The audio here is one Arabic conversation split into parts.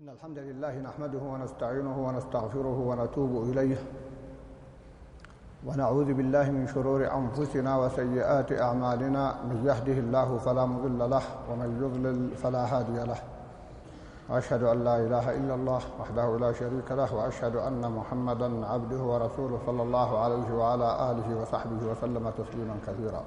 إن الحمد لله نحمده ونستعينه ونستغفره ونتوب إليه ونعوذ بالله من شرور أنفسنا وسيئات أعمالنا. من يهده الله فلا مضل له ومن يضلل فلا هادي له. وأشهد أن لا إله إلا الله وحده لا شريك له، وأشهد أن محمدًا عبده ورسوله صلى الله عليه وعلى آله وصحبه وسلم تسليمًا كثيرا.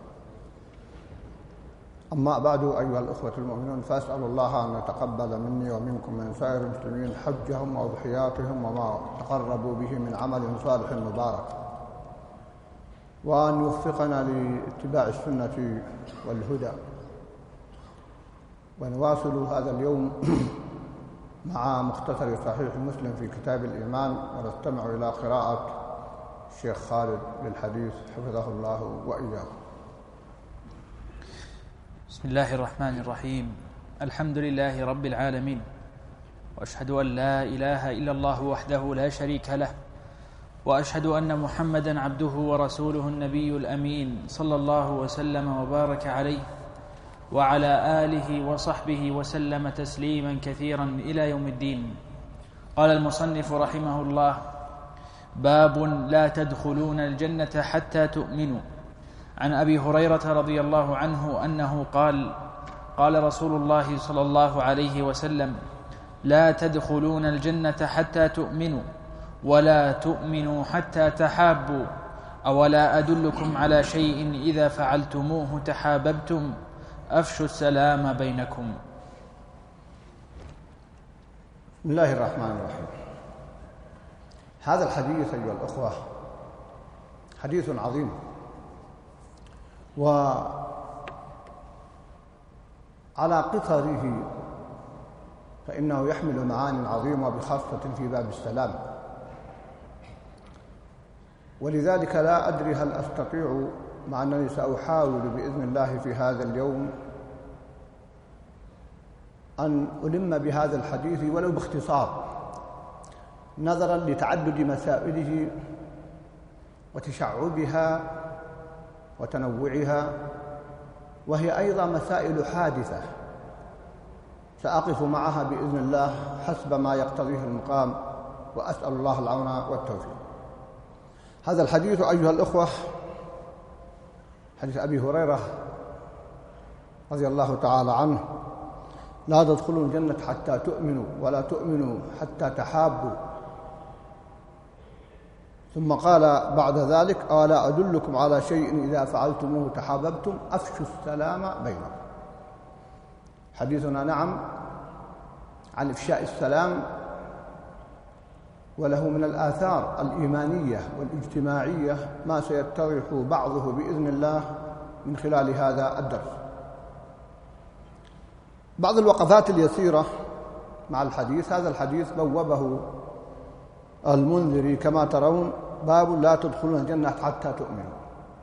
أما بعد، أيها الأخوة المؤمنون، فأسأل الله أن يتقبل مني ومنكم من سائر المسلمين حجهم وأضحياتهم وما تقربوا به من عمل صالح مبارك، وأن يوفقنا لاتباع السنة والهدى. ونواصل هذا اليوم مع مختصر صحيح مسلم في كتاب الإيمان، ونستمع إلى قراءة الشيخ خالد للحديث حفظه الله وإياكم. بسم الله الرحمن الرحيم. الحمد لله رب العالمين، وأشهد أن لا إله إلا الله وحده لا شريك له، وأشهد أن محمدًا عبده ورسوله النبي الأمين صلى الله وسلم وبارك عليه وعلى آله وصحبه وسلم تسليمًا كثيرًا إلى يوم الدين. قال المصنف رحمه الله: باب لا تدخلون الجنة حتى تؤمنوا. عن أبي هريرة رضي الله عنه أنه قال: قال رسول الله صلى الله عليه وسلم: لا تدخلون الجنة حتى تؤمنوا، ولا تؤمنوا حتى تحابوا، أولا أدلكم على شيء إذا فعلتموه تحاببتم، أفشوا السلام بينكم. بسم الله الرحمن الرحيم. هذا الحديث أيها الأخوة حديث عظيم، وعلى قصره فإنه يحمل معاني عظيمة، بخاصة في باب السلام. ولذلك لا أدري هل أستطيع، مع أنني سأحاول بإذن الله في هذا اليوم، أن ألم بهذا الحديث ولو باختصار، نظرا لتعدد مسائله وتشعبها وتنوعها، وهي أيضا مسائل حادثة سأقف معها بإذن الله حسب ما يقتضيه المقام، وأسأل الله العون والتوفيق. هذا الحديث أيها الأخوة حديث أبي هريرة رضي الله تعالى عنه: لا تدخلوا الجنة حتى تؤمنوا، ولا تؤمنوا حتى تحابوا. ثم قال بعد ذلك: ألا أدلكم على شيء إذا فعلتموه تحاببتم، أفشوا السلام بينكم. حديثنا نعم عن إفشاء السلام، وله من الآثار الإيمانية والاجتماعية ما سيتضح بعضه بإذن الله من خلال هذا الدرس. بعض الوقفات اليسيرة مع الحديث. هذا الحديث بوبه المنذري كما ترون: باب لا تدخلون الجنة حتى تؤمنوا،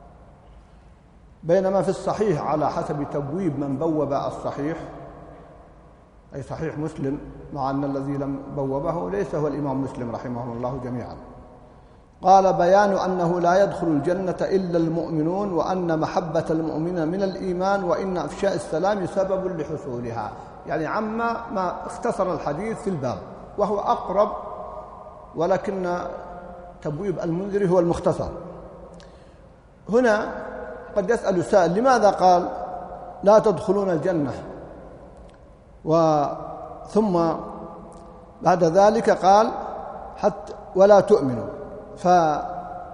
بينما في الصحيح على حسب تبويب من بوب الصحيح، أي صحيح مسلم، مع أن الذي لم بوبه ليس هو الإمام مسلم رحمه الله جميعا، قال: بيان أنه لا يدخل الجنة إلا المؤمنون، وأن محبة المؤمن من الإيمان، وإن إفشاء السلام سبب لحصولها. يعني عما ما اختصر الحديث في الباب، وهو أقرب، ولكن تبويب المنذري هو المختصر. هنا قد يسأل السائل: لماذا قال لا تدخلون الجنة، ثم بعد ذلك قال حتى ولا تؤمنوا؟ فلا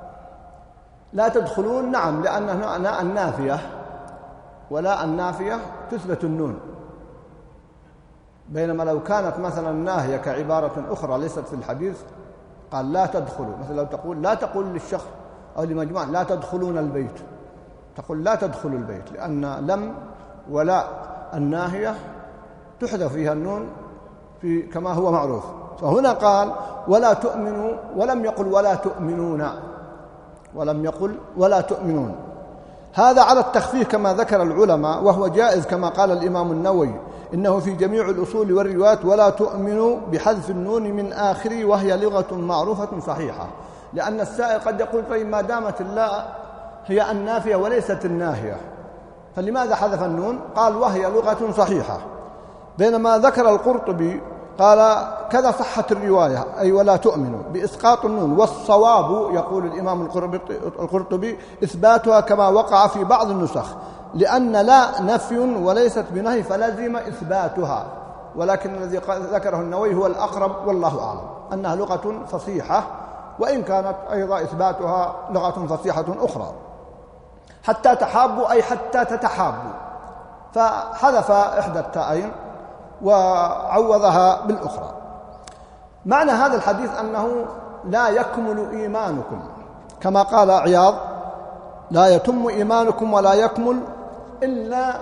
تدخلون نعم، لأن هنا النافية، ولا النافية تثبت النون، بينما لو كانت مثلا ناهية كعبارة أخرى ليست في الحديث قال لا تدخلوا. مثلا لو تقول، لا تقول للشخص أو لمجموعة لا تدخلون البيت، تقول لا تدخلوا البيت، لأن لم ولا الناهية تحذف فيها النون كما هو معروف. فهنا قال ولا تؤمنوا، ولم يقل ولا تؤمنون، ولم يقل ولا تؤمنون. هذا على التخفيف كما ذكر العلماء، وهو جائز كما قال الإمام النووي: إنه في جميع الأصول والروايات ولا تؤمنوا بحذف النون من آخره، وهي لغة معروفة صحيحة. لأن السائل قد يقول: طيب ما دامت الله هي النافية وليست الناهية، فلماذا حذف النون؟ قال: وهي لغة صحيحة. بينما ذكر القرطبي قال كذا صحة الرواية أي ولا تؤمنوا بإسقاط النون، والصواب يقول الإمام القرطبي إثباتها كما وقع في بعض النسخ، لأن لا نفي وليست بنهي فلازم إثباتها، ولكن الذي ذكره النووي هو الأقرب والله أعلم، أنها لغة فصيحة، وإن كانت أيضا إثباتها لغة فصيحة أخرى. حتى تحابوا أي حتى تتحابوا، فحذف إحدى التاءين وعوضها بالأخرى. معنى هذا الحديث أنه لا يكمل إيمانكم، كما قال عياض: لا يتم إيمانكم ولا يكمل إلا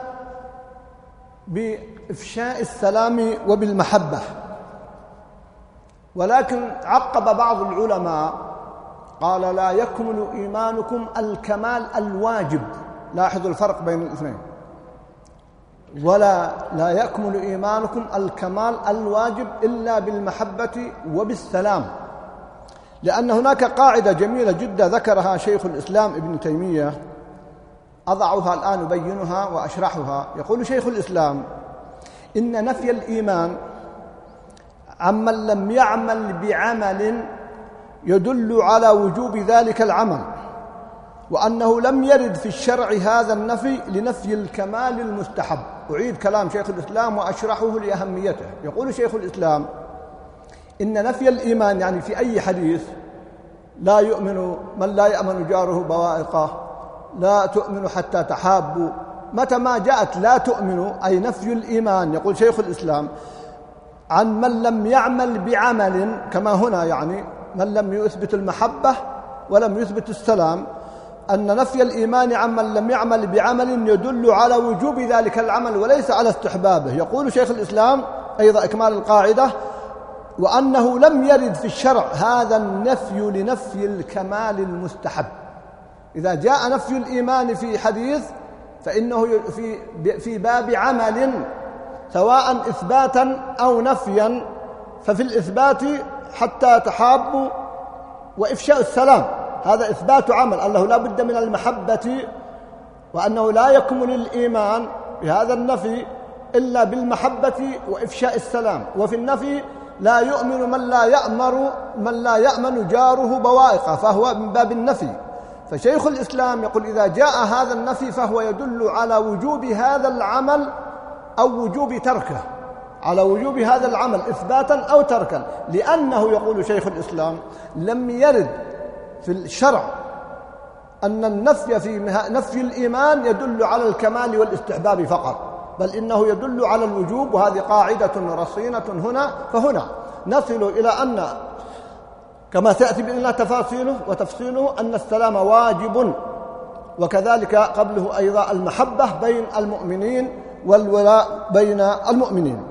بإفشاء السلام وبالمحبة. ولكن عقب بعض العلماء قال: لا يكمل إيمانكم الكمال الواجب، لاحظوا الفرق بين الاثنين، لا يكمل إيمانكم الكمال الواجب إلا بالمحبة وبالسلام، لأن هناك قاعدة جميلة جدا ذكرها شيخ الإسلام ابن تيمية، أضعها الآن أبينها وأشرحها. يقول شيخ الإسلام: إن نفي الإيمان عمن لم يعمل بعمل يدل على وجوب ذلك العمل، وأنه لم يرد في الشرع هذا النفي لنفي الكمال المستحب. أعيد كلام شيخ الإسلام وأشرحه لأهميته. يقول شيخ الإسلام: إن نفي الإيمان يعني في أي حديث لا يؤمن من لا يأمن جاره بوائقه، لا تؤمن حتى تحابوا، متى ما جاءت لا تؤمن أي نفي الإيمان، يقول شيخ الإسلام، عن من لم يعمل بعمل، كما هنا يعني من لم يثبت المحبة ولم يثبت السلام، أن نفي الإيمان عمن لم يعمل بعمل يدل على وجوب ذلك العمل وليس على استحبابه. يقول شيخ الإسلام أيضا إكمال القاعدة: وأنه لم يرد في الشرع هذا النفي لنفي الكمال المستحب. إذا جاء نفي الإيمان في حديث فإنه في باب عمل، سواء إثباتا أو نفيا، ففي الإثبات حتى تحابوا وإفشاء السلام، هذا إثبات عمل، أنه لا بد من المحبة، وأنه لا يكمل الإيمان بهذا النفي إلا بالمحبة وإفشاء السلام. وفي النفي: لا يؤمن من لا يأمن جاره بوائقه، فهو من باب النفي. فشيخ الإسلام يقول: إذا جاء هذا النفي فهو يدل على وجوب هذا العمل أو وجوب تركه، على وجوب هذا العمل إثباتا أو تركا، لأنه يقول شيخ الإسلام: لم يرد في الشرع أن النفي في نفي الإيمان يدل على الكمال والاستحباب فقط، بل إنه يدل على الوجوب، وهذه قاعدة رصينة هنا. فهنا نصل إلى أن كما سيأتي بإذن الله تفاصيله وتفصيله أن السلام واجب، وكذلك قبله أيضا المحبة بين المؤمنين والولاء بين المؤمنين.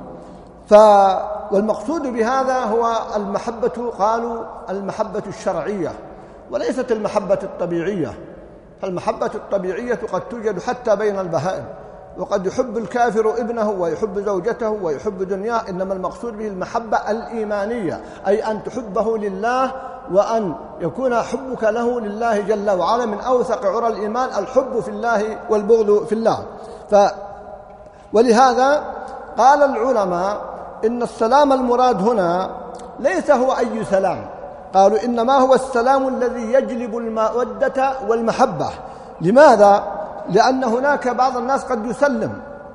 والمقصود بهذا هو المحبة، قالوا المحبة الشرعية وليست المحبة الطبيعية. فالمحبة الطبيعية قد توجد حتى بين البهائم، وقد يحب الكافر ابنه ويحب زوجته ويحب دنياه، إنما المقصود به المحبة الإيمانية، أي أن تحبه لله، وأن يكون حبك له لله جل وعلا. من أوثق عرى الإيمان الحب في الله والبغض في الله. ولهذا قال العلماء إن السلام المراد هنا ليس هو أي سلام، قالوا إنما هو السلام الذي يجلب المودة والمحبة. لماذا؟ لأن هناك بعض الناس قد يسلم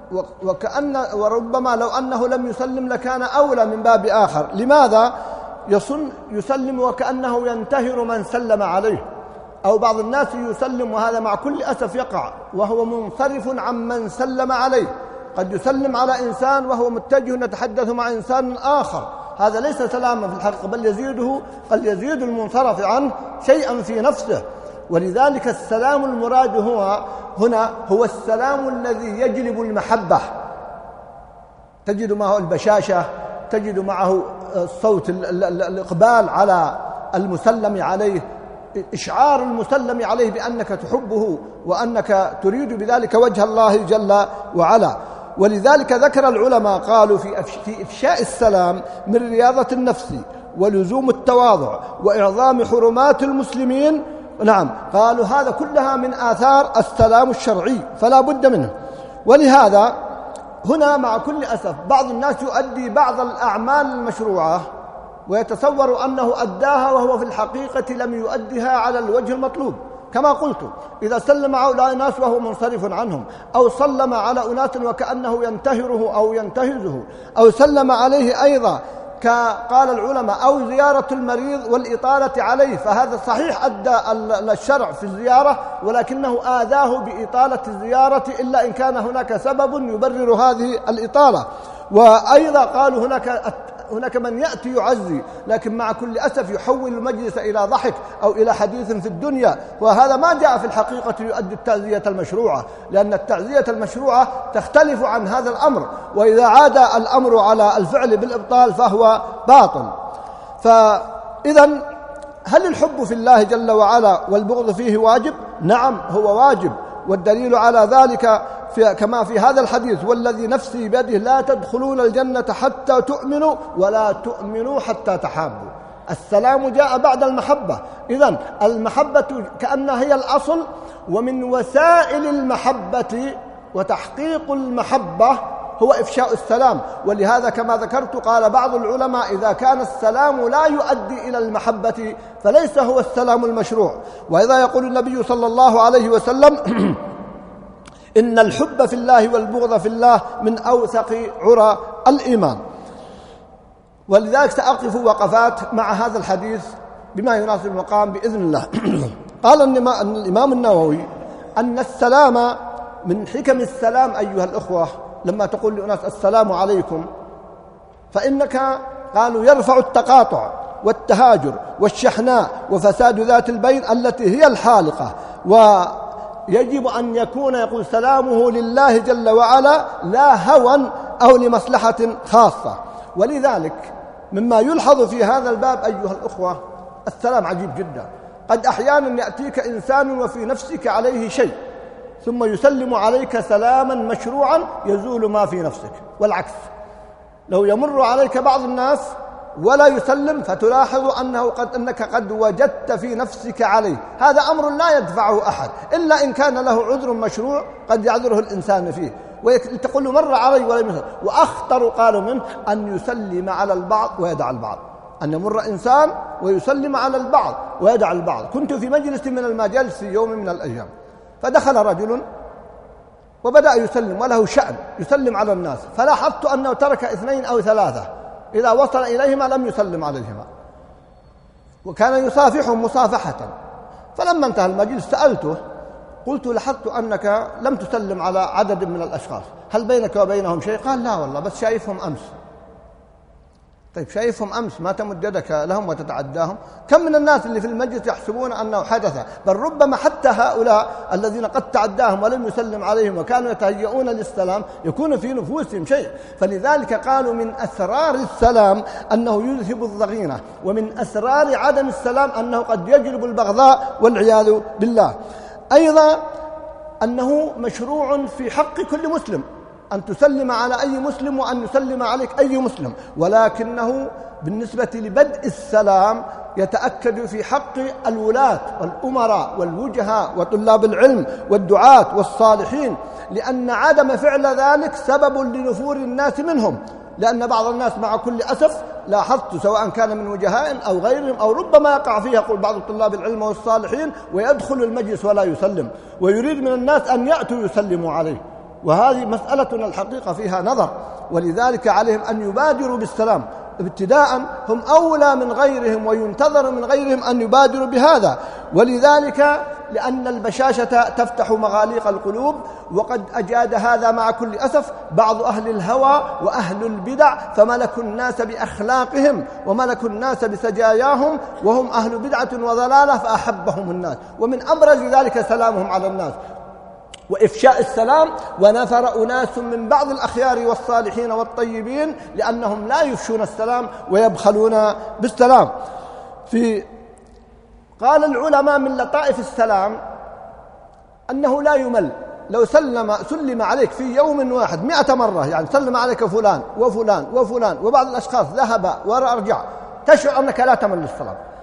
وربما لو أنه لم يسلم لكان أولى من باب آخر. لماذا؟ يسلم وكأنه ينتهر من سلم عليه، أو بعض الناس يسلم وهذا مع كل أسف يقع وهو منصرف عن من سلم عليه، قد يسلم على إنسان وهو متجه يتحدث مع إنسان آخر، هذا ليس سلاما في الحقيقة، بل قد يزيد المنصرف عنه شيئا في نفسه. ولذلك السلام المراد هنا هو السلام الذي يجلب المحبة، تجد معه البشاشة، تجد معه الصوت، الإقبال على المسلم عليه، إشعار المسلم عليه بأنك تحبه وأنك تريد بذلك وجه الله جل وعلا. ولذلك ذكر العلماء قالوا في إفشاء السلام من رياضة النفس ولزوم التواضع وإعظام حرمات المسلمين. نعم، قالوا هذا كلها من آثار السلام الشرعي فلا بد منه. ولهذا هنا مع كل أسف بعض الناس يؤدي بعض الأعمال المشروعة ويتصور أنه أداها وهو في الحقيقة لم يؤدها على الوجه المطلوب. كما قلت، إذا سلم على أناس وهو منصرف عنهم، أو سلم على أناس وكأنه ينتهره أو ينتهزه، أو سلم عليه أيضا قال العلماء أو زيارة المريض والإطالة عليه، فهذا صحيح أدى الشرع في الزيارة، ولكنه آذاه بإطالة الزيارة إلا إن كان هناك سبب يبرر هذه الإطالة. وأيضا قالوا هناك من يأتي يعزي، لكن مع كل أسف يحول المجلس إلى ضحك أو إلى حديث في الدنيا، وهذا ما جاء في الحقيقة يؤدي التعزية المشروعة، لأن التعزية المشروعة تختلف عن هذا الأمر، وإذا عاد الأمر على الفعل بالإبطال فهو باطل. فإذا هل الحب في الله جل وعلا والبغض فيه واجب؟ نعم هو واجب، والدليل على ذلك كما في هذا الحديث: والذي نفسي بيده لا تدخلون الجنة حتى تؤمنوا ولا تؤمنوا حتى تحابوا. السلام جاء بعد المحبة، إذن المحبة كأنها هي الأصل، ومن وسائل المحبة وتحقيق المحبة هو إفشاء السلام. ولهذا كما ذكرت قال بعض العلماء: إذا كان السلام لا يؤدي إلى المحبة فليس هو السلام المشروع. وإذا يقول النبي صلى الله عليه وسلم: إن الحب في الله والبغض في الله من أوثق عرى الإيمان. ولذلك سأقف وقفات مع هذا الحديث بما يناسب المقام بإذن الله. قال الإمام النووي أن السلام من حكم السلام أيها الأخوة، لما تقول لأناس السلام عليكم فإنك قالوا يرفع التقاطع والتهاجر والشحناء وفساد ذات البين التي هي الحالقة، ويجب أن يكون يقول سلامه لله جل وعلا لا هوى أو لمصلحة خاصة. ولذلك مما يلحظ في هذا الباب أيها الأخوة السلام عجيب جدا. قد أحيانا يأتيك إنسان وفي نفسك عليه شيء ثم يسلم عليك سلاما مشروعا يزول ما في نفسك، والعكس لو يمر عليك بعض الناس ولا يسلم فتلاحظ أنك قد وجدت في نفسك عليه. هذا أمر لا يدفعه أحد إلا إن كان له عذر مشروع قد يعذره الإنسان فيه، وتقول له مر علي ولم يسلم. وأخطر قالوا منه أن يسلم على البعض ويدع البعض، أن يمر إنسان ويسلم على البعض ويدع البعض. كنت في مجلس من المجالس في يوم من الأيام، فدخل رجل وبدأ يسلم وله شأن يسلم على الناس، فلاحظت أنه ترك 2 أو 3 إذا وصل إليهما لم يسلم عليهما، وكان يصافحهم مصافحة. فلما انتهى المجلس سألته، قلت: لاحظت أنك لم تسلم على عدد من الأشخاص، هل بينك وبينهم شيء؟ قال: لا والله، بس شايفهم أمس. طيب شايفهم أمس ما تمد يدك لهم وتتعداهم؟ كم من الناس اللي في المجلس يحسبون أنه حدث، بل ربما حتى هؤلاء الذين قد تعداهم ولم يسلم عليهم وكانوا يتهيئون للسلام يكون في نفوسهم شيء. فلذلك قالوا من أسرار السلام أنه يذهب الضغينة، ومن أسرار عدم السلام أنه قد يجلب البغضاء والعياذ بالله. أيضا أنه مشروع في حق كل مسلم أن تسلم على أي مسلم وأن يسلم عليك أي مسلم، ولكنه بالنسبة لبدء السلام يتأكد في حق الولاة والأمراء والوجهاء وطلاب العلم والدعاة والصالحين، لأن عدم فعل ذلك سبب لنفور الناس منهم. لأن بعض الناس مع كل أسف لاحظت سواء كان من وجهاء أو غيرهم أو ربما يقع فيها يقول بعض طلاب العلم والصالحين ويدخل المجلس ولا يسلم، ويريد من الناس أن يأتوا يسلموا عليه، وهذه مسألة الحقيقة فيها نظر. ولذلك عليهم أن يبادروا بالسلام ابتداء، هم أولى من غيرهم وينتظر من غيرهم أن يبادروا بهذا. ولذلك لأن البشاشة تفتح مغاليق القلوب، وقد أجاد هذا مع كل أسف بعض أهل الهوى وأهل البدع، فملكوا الناس بأخلاقهم وملكوا الناس بسجاياهم، وهم أهل بدعة وضلالة فأحبهم الناس. ومن أبرز ذلك سلامهم على الناس وإفشاء السلام. ونفر أناس من بعض الأخيار والصالحين والطيبين لأنهم لا يفشون السلام ويبخلون بالسلام. قال العلماء من لطائف السلام أنه لا يمل. لو سلم عليك في يوم واحد 100 مرة، يعني سلم عليك فلان وفلان وفلان وبعض الأشخاص ذهب ورجع، تشعر أنك لا تمل السلام.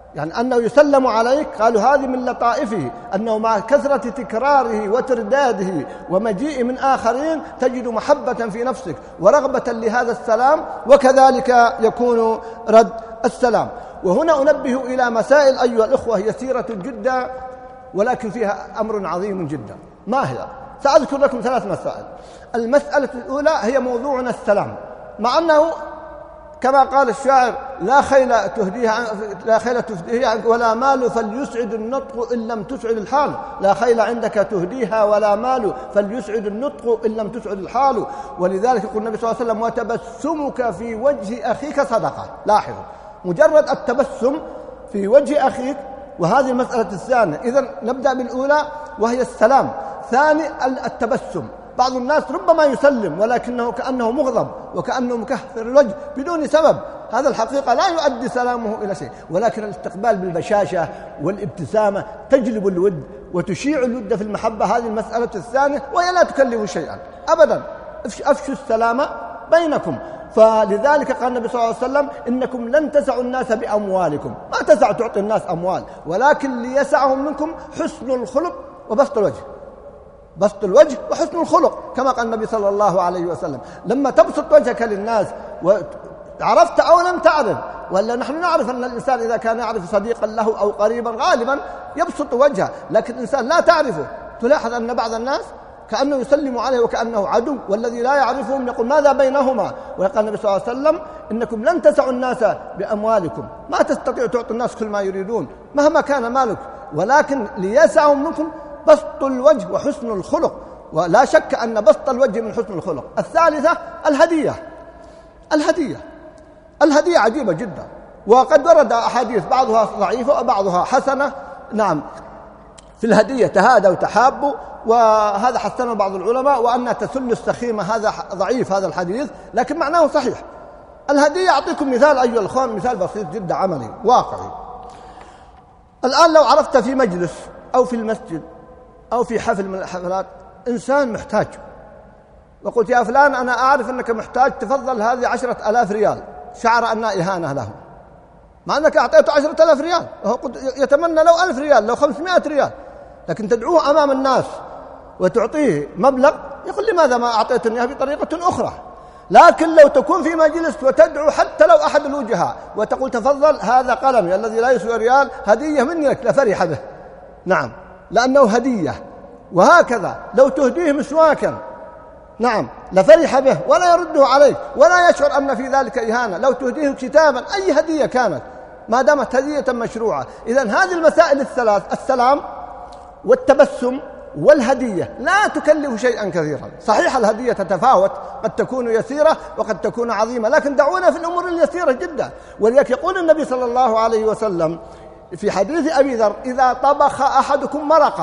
يعني أنه يسلم عليك، قالوا هذه من لطائفه أنه مع كثرة تكراره وترداده ومجيء من آخرين تجد محبة في نفسك ورغبة لهذا السلام، وكذلك يكون رد السلام. وهنا أنبه إلى مسائل أيها الأخوة يسيرة جدا ولكن فيها أمر عظيم جدا. ما هي؟ سأذكر لكم 3 مسائل. المسألة الأولى هي موضوعنا السلام، مع أنه كما قال الشاعر لا خيل تهديها عنك ولا مال فليسعد النطق إن لم تسعد الحال. لا خيل عندك تهديها ولا مال فليسعد النطق إن لم تسعد الحال. ولذلك يقول النبي صلى الله عليه وسلم وتبسمك في وجه أخيك صدقة. لاحظوا، مجرد التبسم في وجه أخيك، وهذه المسألة الثانية. إذن نبدأ بالأولى وهي السلام. ثاني التبسم. بعض الناس ربما يسلم ولكنه كأنه مغضب وكأنه مكهثر الوجه بدون سبب، هذا الحقيقة لا يؤدي سلامه إلى شيء، ولكن الاستقبال بالبشاشة والابتسامة تجلب الود وتشيع الود في المحبة. هذه المسألة الثانية وهي لا تكلف شيئا أبدا. أفشوا السلام بينكم. فلذلك قال النبي صلى الله عليه وسلم إنكم لن تسعوا الناس بأموالكم، ما تسع تعطي الناس أموال، ولكن ليسعهم منكم حسن الخلق وبسط الوجه. بسط الوجه وحسن الخلق، كما قال النبي صلى الله عليه وسلم لما تبسط وجهك للناس وعرفت أو لم تعرف. ولا نحن نعرف أن الإنسان إذا كان يعرف صديقا له أو قريبا غالبا يبسط وجهه، لكن الإنسان لا تعرفه تلاحظ أن بعض الناس كأنه يسلم عليه وكأنه عدو، والذي لا يعرفهم يقول ماذا بينهما. ويقول النبي صلى الله عليه وسلم إنكم لن تسعوا الناس بأموالكم، ما تستطيع تعطي الناس كل ما يريدون مهما كان مالك، ولكن ليسعهم منكم بسط الوجه وحسن الخلق. ولا شك أن بسط الوجه من حسن الخلق. الثالثة الهدية عجيبة جدا، وقد ورد أحاديث بعضها ضعيفة وبعضها حسنة. نعم، في الهدية تهادوا وتحابوا، وهذا حسنه بعض العلماء، وأن تسل السخيمة هذا ضعيف هذا الحديث، لكن معناه صحيح. الهدية أعطيكم مثال أيها الأخوان، مثال بسيط جدا عملي واقعي. الآن لو عرفت في مجلس أو في المسجد أو في حفل من الحفلات إنسان محتاج، وقلت يا فلان أنا أعرف أنك محتاج، تفضل هذه 10,000 ريال، شعر أنها إهانة له، مع أنك أعطيته 10,000 ريال، وهو يتمنى لو 1000 ريال لو 500 ريال، لكن تدعوه أمام الناس وتعطيه مبلغ، يقول لماذا ما أعطيتني بطريقة أخرى. لكن لو تكون في مجلس وتدعو حتى لو أحد الوجهاء وتقول تفضل هذا قلمي الذي لا يسوى ريال هدية مني لك، لفرح به. نعم، لأنه هدية. وهكذا لو تهديه مسواكا، نعم، لفرح به ولا يرده عليك ولا يشعر أن في ذلك إهانة. لو تهديه كتابا، أي هدية كانت ما دامت هدية مشروعة. إذن هذه المسائل الثلاث، السلام والتبسم والهدية، لا تكلف شيئا كثيرا. صحيح الهدية تتفاوت، قد تكون يسيرة وقد تكون عظيمة، لكن دعونا في الأمور اليسيرة جدا. ولذلك يقول النبي صلى الله عليه وسلم في حديث أبي ذر إذا طبخ أحدكم مرق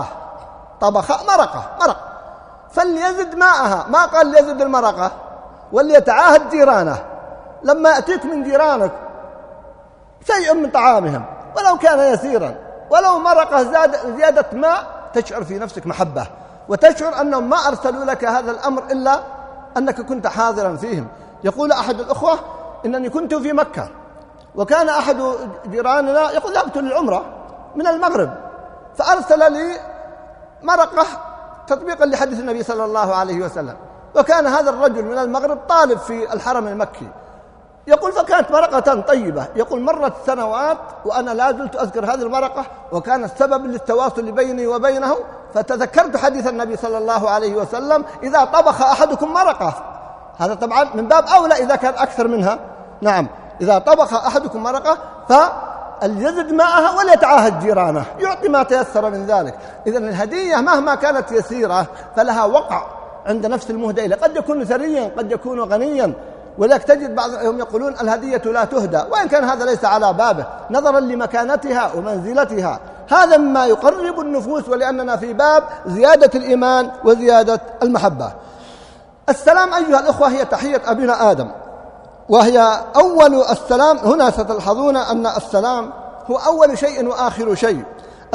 فليزد ماءها، ما قال ليزد المرقة، وليتعاهد جيرانه. لما يأتيك من جيرانك شيء من طعامهم ولو كان يسيرا، ولو مرقة زيادة ماء، تشعر في نفسك محبة، وتشعر أنهم ما أرسلوا لك هذا الأمر إلا أنك كنت حاضرا فيهم. يقول أحد الأخوة إنني كنت في مكة، وكان أحد جيراننا يقول ذهبت للعمرة من المغرب، فأرسل لي مرقة تطبيقا لحديث النبي صلى الله عليه وسلم، وكان هذا الرجل من المغرب طالب في الحرم المكي. يقول فكانت مرقة طيبة. يقول مرت سنوات وأنا لا زلت أذكر هذه المرقة، وكان السبب للتواصل بيني وبينه، فتذكرت حديث النبي صلى الله عليه وسلم إذا طبخ أحدكم مرقة. هذا طبعا من باب أولى إذا كان أكثر منها. نعم، إذا طبخ أحدكم مرقة فليزد ماءها وليتعاهد جيرانه، يعطي ما تيسر من ذلك. إذن الهدية مهما كانت يسيرة فلها وقع عند نفس المهدى، قد يكون ثريا قد يكون غنيا. ولذلك تجد بعضهم يقولون الهدية لا تهدى، وإن كان هذا ليس على بابه نظرا لمكانتها ومنزلتها، هذا مما يقرب النفوس، ولأننا في باب زيادة الإيمان وزيادة المحبة. السلام أيها الأخوة هي تحية أبينا آدم، وهي أول السلام. هنا ستلحظون أن السلام هو أول شيء وآخر شيء.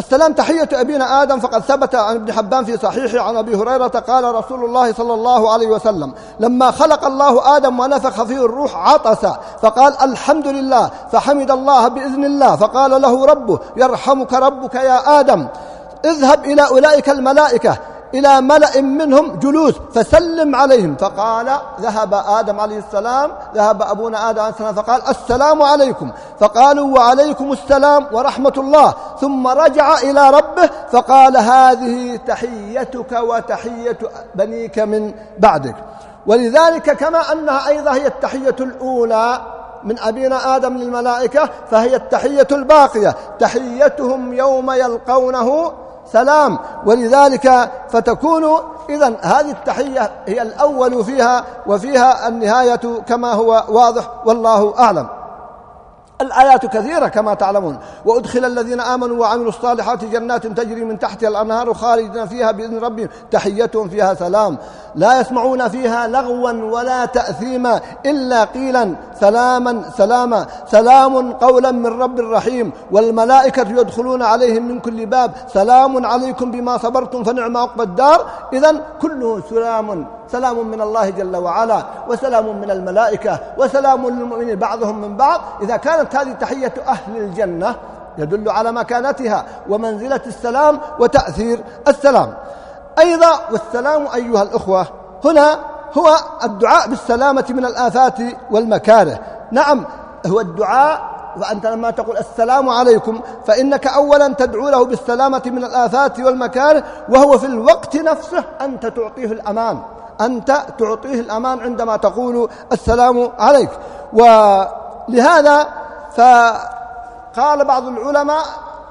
السلام تحية أبينا آدم، فقد ثبت عن ابن حبان في صحيحه عن أبي هريرة قال رسول الله صلى الله عليه وسلم: لما خلق الله آدم ونفخ فيه الروح عطس فقال: الحمد لله، فحمد الله بإذن الله، فقال له ربه: يرحمك ربك يا آدم، اذهب إلى أولئك الملائكة إلى ملأ منهم جلوس فسلم عليهم. فقال: ذهب آدم عليه السلام، ذهب أبونا آدم عليه السلام فقال: السلام عليكم، فقالوا: وعليكم السلام ورحمة الله، ثم رجع إلى ربه فقال: هذه تحيتك وتحية بنيك من بعدك. ولذلك كما أنها أيضا هي التحية الأولى من أبينا آدم للملائكة، فهي التحية الباقية، تحيتهم يوم يلقونه سلام. ولذلك فتكون إذن هذه التحية هي الأول فيها، وفيها النهاية كما هو واضح والله أعلم. الآيات كثيرة كما تعلمون. وأدخل الذين آمنوا وعملوا الصالحات جنات تجري من تحتها الأنهار خالدين فيها بإذن ربهم تحيتهم فيها سلام، لا يسمعون فيها لغوا ولا تأثيما إلا قيلا سلاما سلاما، سلام قولا من رب رحيم. والملائكة يدخلون عليهم من كل باب، سلام عليكم بما صبرتم فنعم عقبى الدار. إذن كله سلام من الله جل وعلا، وسلام من الملائكة، وسلام للمؤمنين بعضهم من بعض. إذا كانت هذه تحية أهل الجنة يدل على مكانتها ومنزلة السلام وتأثير السلام. أيضا والسلام أيها الأخوة هنا هو الدعاء بالسلامة من الآفات والمكاره. نعم، هو الدعاء، وأنت لما تقول السلام عليكم فإنك أولا تدعو له بالسلامة من الآفات والمكاره، وهو في الوقت نفسه أنت تعطيه الأمان، أنت تعطيه الأمان عندما تقول السلام عليك. ولهذا فقال بعض العلماء،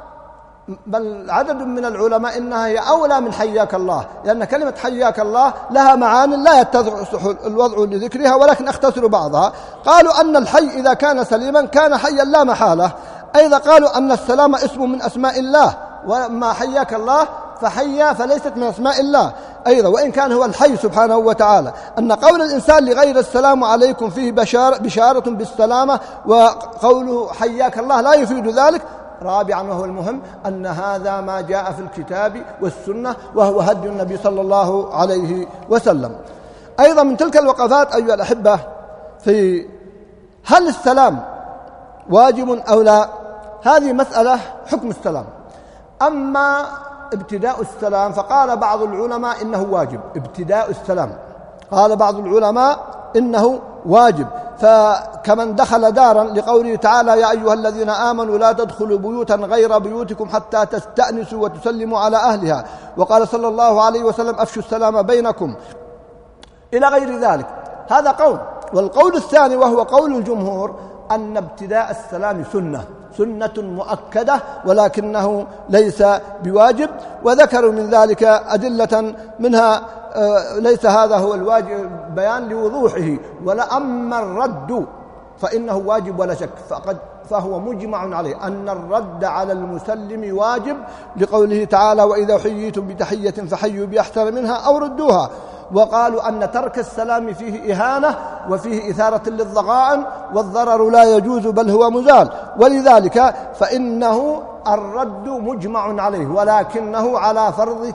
بل عدد من العلماء، إنها هي أولى من حياك الله، لأن كلمة حياك الله لها معاني لا يتضح الوضع لذكرها، ولكن أختصر بعضها. قالوا أن الحي إذا كان سليما كان حيا لا محالة. أيضا قالوا أن السلام اسم من أسماء الله، وما حياك الله فحيا فليست من أسماء الله أيضا، وإن كان هو الحي سبحانه وتعالى. أن قول الإنسان لغير السلام عليكم فيه بشارة بالسلامة، وقوله حياك الله لا يفيد ذلك. رابعا وهو المهم أن هذا ما جاء في الكتاب والسنة، وهو هدي النبي صلى الله عليه وسلم. أيضا من تلك الوقفات أيها الأحبة في هل السلام واجب أو لا، هذه مسألة حكم السلام. أما ابتداء السلام فقال بعض العلماء إنه واجب، ابتداء السلام قال بعض العلماء إنه واجب، فكمن دخل دارا لقوله تعالى: يا أيها الذين آمنوا لا تدخلوا بيوتا غير بيوتكم حتى تستأنسوا وتسلموا على أهلها، وقال صلى الله عليه وسلم: أفشوا السلام بينكم، إلى غير ذلك. هذا قول. والقول الثاني وهو قول الجمهور أن ابتداء السلام سنة مؤكدة، ولكنه ليس بواجب، وذكروا من ذلك أدلة منها ليس هذا هو الواجب بيان لوضوحه، ولا أما الرد فإنه واجب ولا شك، فهو مجمع عليه أن الرد على المسلم واجب، لقوله تعالى: وإذا حييتم بتحية فحيوا بأحسن منها أو ردوها. وقالوا أن ترك السلام فيه إهانة وفيه إثارة للضغائن، والضرر لا يجوز بل هو مزال، ولذلك فإنه الرد مجمع عليه، ولكنه على فرض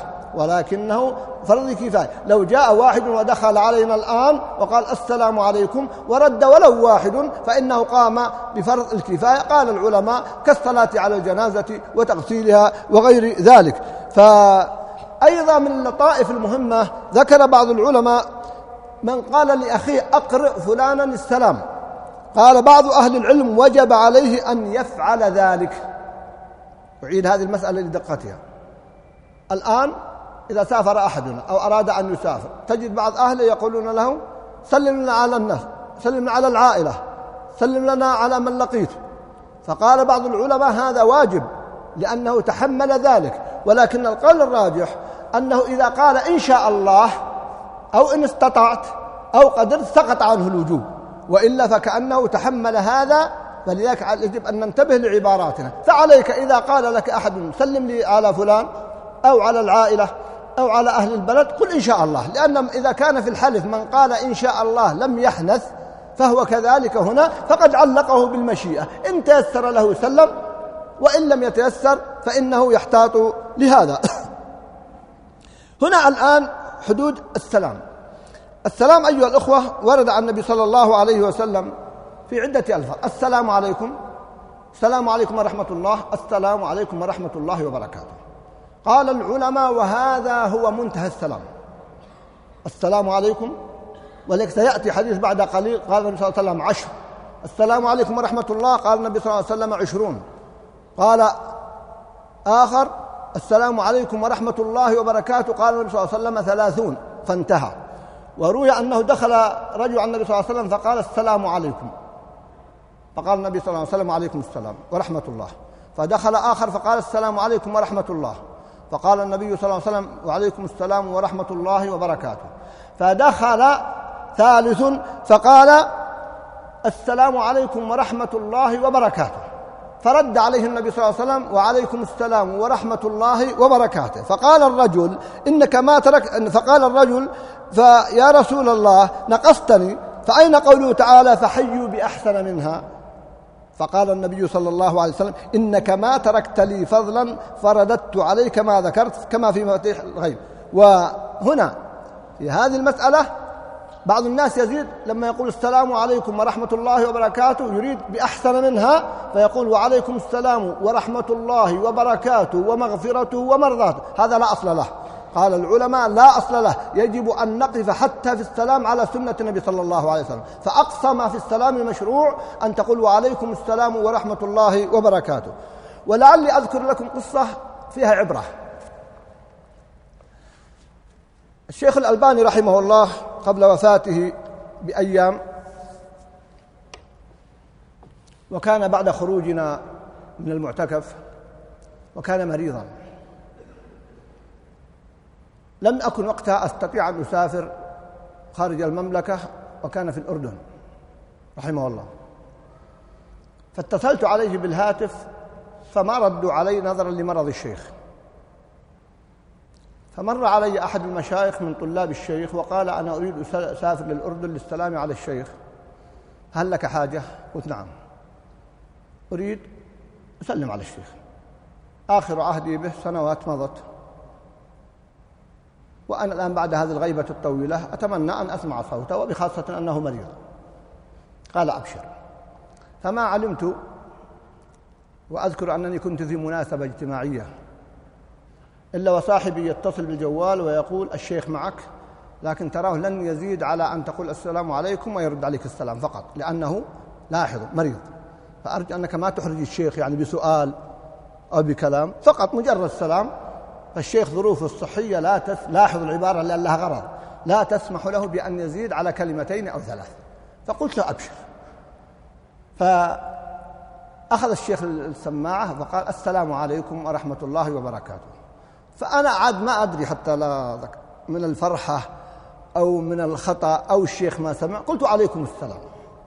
كفاية. لو جاء واحد ودخل علينا الآن وقال السلام عليكم ورد ولو واحد فإنه قام بفرض الكفاية، قال العلماء كالصلاة على الجنازة وتغسيلها وغير ذلك. فأيضا من اللطائف المهمة ذكر بعض العلماء من قال لأخيه: أقرئ فلانا السلام، قال بعض أهل العلم: وجب عليه أن يفعل ذلك. أعيد هذه المسألة لدقتها. الآن إذا سافر أحدنا أو أراد أن يسافر، تجد بعض أهله يقولون له: سلم لنا على الناس، سلم لنا على العائلة، سلم لنا على من لقيت. فقال بعض العلماء: هذا واجب لأنه تحمل ذلك، ولكن القول الراجح أنه إذا قال إن شاء الله أو إن استطعت أو قدرت سقط عنه الوجوب، وإلا فكأنه تحمل هذا. فلذلك يجب أن ننتبه لعباراتنا. فعليك إذا قال لك أحد: سلم لي على فلان أو على العائلة أو على أهل البلد، قل إن شاء الله، لأن إذا كان في الحلف من قال إن شاء الله لم يحنث، فهو كذلك هنا، فقد علقه بالمشيئة. إن تيسر له سلم، وإن لم يتيسر فإنه يحتاط لهذا. هنا الآن حدود السلام. السلام أيها الأخوة ورد عن النبي صلى الله عليه وسلم في عدة ألفاظ: السلام عليكم، السلام عليكم ورحمة الله، السلام عليكم ورحمة الله وبركاته. قال العلماء وهذا هو منتهى السلام، السلام عليكم. ولذلك سيأتي حديث بعد قليل قال النبي صلى الله عليه وسلم 10. السلام عليكم ورحمة الله قال النبي صلى الله عليه وسلم 20. قال آخر السلام عليكم ورحمة الله وبركاته قال النبي صلى الله عليه وسلم 30 فانتهى. وروي أنه دخل رجل على النبي صلى الله عليه وسلم فقال السلام عليكم، فقال النبي صلى الله عليه وسلم عليكم السلام ورحمة الله. فدخل آخر فقال السلام عليكم ورحمة الله، فقال النبي صلى الله عليه وسلم وعليكم السلام ورحمة الله وبركاته. فدخل ثالث فقال السلام عليكم ورحمة الله وبركاته، فرد عليه النبي صلى الله عليه وسلم وعليكم السلام ورحمة الله وبركاته. فقال الرجل إنك ما ترك، فقال الرجل فيا رسول الله نقصتني، فأين قوله تعالى فحيوا بأحسن منها؟ فقال النبي صلى الله عليه وسلم إنك ما تركت لي فضلا فرددت عليك ما ذكرت كما في مفاتيح الغيب. وهنا في هذه المسألة بعض الناس يزيد لما يقول السلام عليكم ورحمة الله وبركاته يريد بأحسن منها فيقول وعليكم السلام ورحمة الله وبركاته ومغفرته ومرضاته. هذا لا أصل له. قال العلماء لا أصل له، يجب أن نقف حتى في السلام على سنة النبي صلى الله عليه وسلم. فأقصى ما في السلام المشروع أن تقول وعليكم السلام ورحمة الله وبركاته. ولعلي أذكر لكم قصة فيها عبرة. الشيخ الألباني رحمه الله قبل وفاته بأيام، وكان بعد خروجنا من المعتكف، وكان مريضا، لم أكن وقتها أستطيع أن أسافر خارج المملكة، وكان في الأردن رحمه الله. فاتصلت عليه بالهاتف فما ردوا علي نظرا لمرض الشيخ. فمر علي أحد المشايخ من طلاب الشيخ وقال أنا أريد أسافر للأردن للسلام على الشيخ، هل لك حاجة؟ قلت نعم، أريد أسلم على الشيخ، آخر عهدي به سنوات مضت، وأنا الآن بعد هذه الغيبة الطويلة أتمنى أن أسمع صوته، وبخاصة أنه مريض. قال أبشر. فما علمت، وأذكر أنني كنت في مناسبة اجتماعية، إلا وصاحبي يتصل بالجوال ويقول الشيخ معك، لكن تراه لن يزيد على أن تقول السلام عليكم ويرد عليك السلام فقط، لأنه لاحظ مريض. فأرجو أنك ما تحرج الشيخ يعني بسؤال أو بكلام، فقط مجرد السلام. فالشيخ ظروفه الصحية لاحظ العبارة لأن لها غرض، لا تسمح له بأن يزيد على كلمتين أو ثلاث. فقلت له أبشر. فأخذ الشيخ السماعة فقال السلام عليكم ورحمة الله وبركاته. فأنا عاد ما أدري حتى لا من الفرحة أو من الخطأ أو الشيخ ما سمع، قلت عليكم السلام.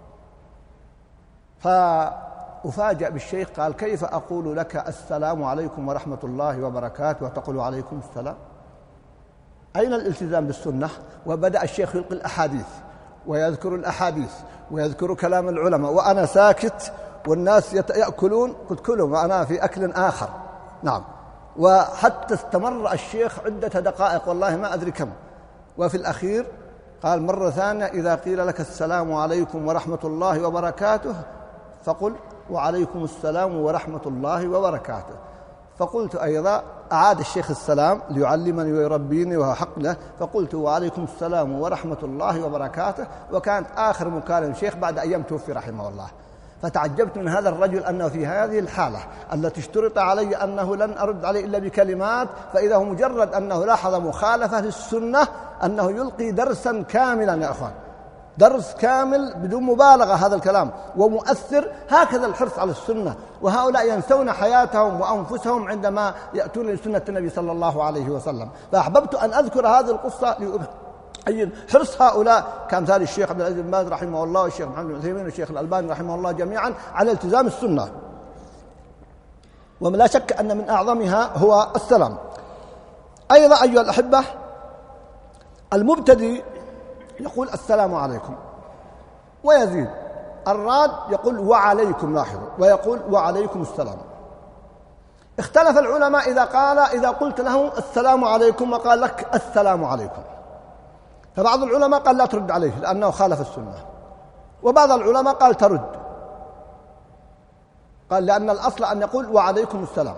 فأفاجأ بالشيخ قال كيف أقول لك السلام عليكم ورحمة الله وبركاته وتقول عليكم السلام؟ أين الالتزام بالسنة؟ وبدأ الشيخ يلقي الأحاديث ويذكر الأحاديث ويذكر كلام العلماء، وأنا ساكت والناس يأكلون، قلت كلوا وأنا في أكل آخر. نعم. وحتى استمر الشيخ عدة دقائق والله ما أدري كم. وفي الأخير قال مرة ثانية إذا قيل لك السلام عليكم ورحمة الله وبركاته فقل وعليكم السلام ورحمة الله وبركاته. فقلت أيضا، أعاد الشيخ السلام ليعلمني ويربيني وهو حق له، فقلت وعليكم السلام ورحمة الله وبركاته. وكانت آخر مكالمة الشيخ بعد أيام توفي رحمه الله. فتعجبت من هذا الرجل أنه في هذه الحالة التي اشترط علي أنه لن أرد عليه إلا بكلمات، فإذا هو مجرد أنه لاحظ مخالفة للسنة أنه يلقي درسا كاملا يا أخوان، درس كامل بدون مبالغة هذا الكلام ومؤثر. هكذا الحرص على السنة، وهؤلاء ينسون حياتهم وأنفسهم عندما يأتون لسنة النبي صلى الله عليه وسلم. فأحببت أن أذكر هذه القصة لأبين حرص هؤلاء كأمثال الشيخ عبد العزيز بن باز رحمه الله والشيخ محمد بن عثيمين والشيخ الألباني رحمه الله جميعا على التزام السنة. ولا شك أن من أعظمها هو السلام. أيضا أيها الأحبة، المبتدئ يقول السلام عليكم ويزيد، الراد يقول وعليكم، لاحظوا، ويقول وعليكم السلام. اختلف العلماء إذا قلت له السلام عليكم وقال لك السلام عليكم، فبعض العلماء قال لا ترد عليه لأنه خالف السنة، وبعض العلماء قال ترد، قال لأن الأصل أن يقول وعليكم السلام.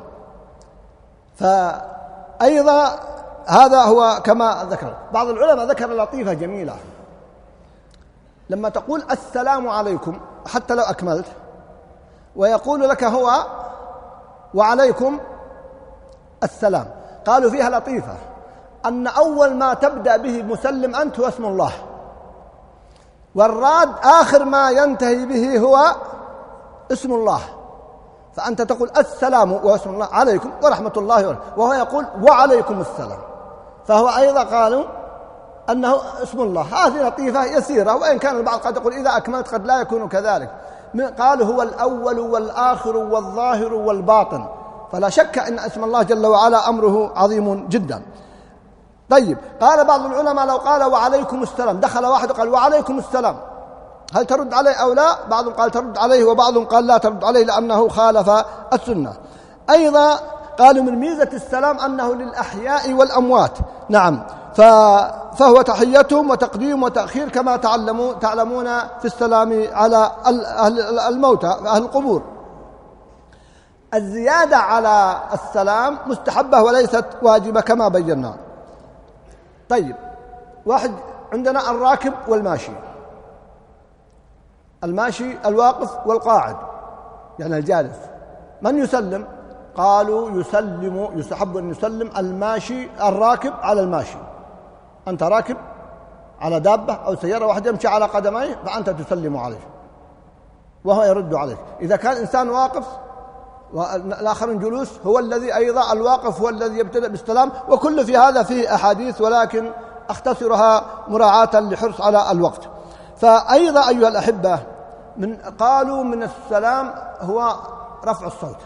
فأيضا هذا هو كما ذكر بعض العلماء. ذكر لطيفة جميلة، لما تقول السلام عليكم حتى لو أكملت ويقول لك هو وعليكم السلام، قالوا فيها لطيفة أن أول ما تبدأ به مسلم أنت هو اسم الله، والراد آخر ما ينتهي به هو اسم الله، فأنت تقول السلام واسم الله عليكم ورحمة الله وبركاته، وهو يقول وعليكم السلام، فهو أيضا قالوا أنه اسم الله. هذه لطيفة يسيرة، وإن كان البعض قد يقول إذا أكملت قد لا يكون كذلك. قالوا هو الأول والآخر والظاهر والباطن، فلا شك أن اسم الله جل وعلا أمره عظيم جدا. طيب، قال بعض العلماء لو قال وعليكم السلام، دخل واحد وقال وعليكم السلام، هل ترد عليه أو لا؟ بعضهم قال ترد عليه، وبعضهم قال لا ترد عليه لأنه خالف السنة. أيضا قالوا من ميزة السلام أنه للأحياء والأموات، نعم، فهو تحيتهم وتقديم وتأخير كما تعلمون في السلام على الموتى أهل القبور. الزيادة على السلام مستحبة وليست واجبة كما بينا. طيب، واحد عندنا الراكب والماشي، الماشي الواقف والقاعد يعني الجالس، من يسلم؟ قالوا يستحب أن يسلم الماشي الراكب على الماشي. أنت راكب على دابة أو سيارة واحد يمشي على قدميه فأنت تسلم عليه وهو يرد عليك. إذا كان إنسان واقف والآخرين جلوس، هو الذي أيضا الواقف هو الذي يبتدأ بالسلام. وكل في هذا فيه أحاديث، ولكن أختصرها مراعاة لحرص على الوقت. فأيضا أيها الأحبة قالوا من السلام هو رفع الصوت،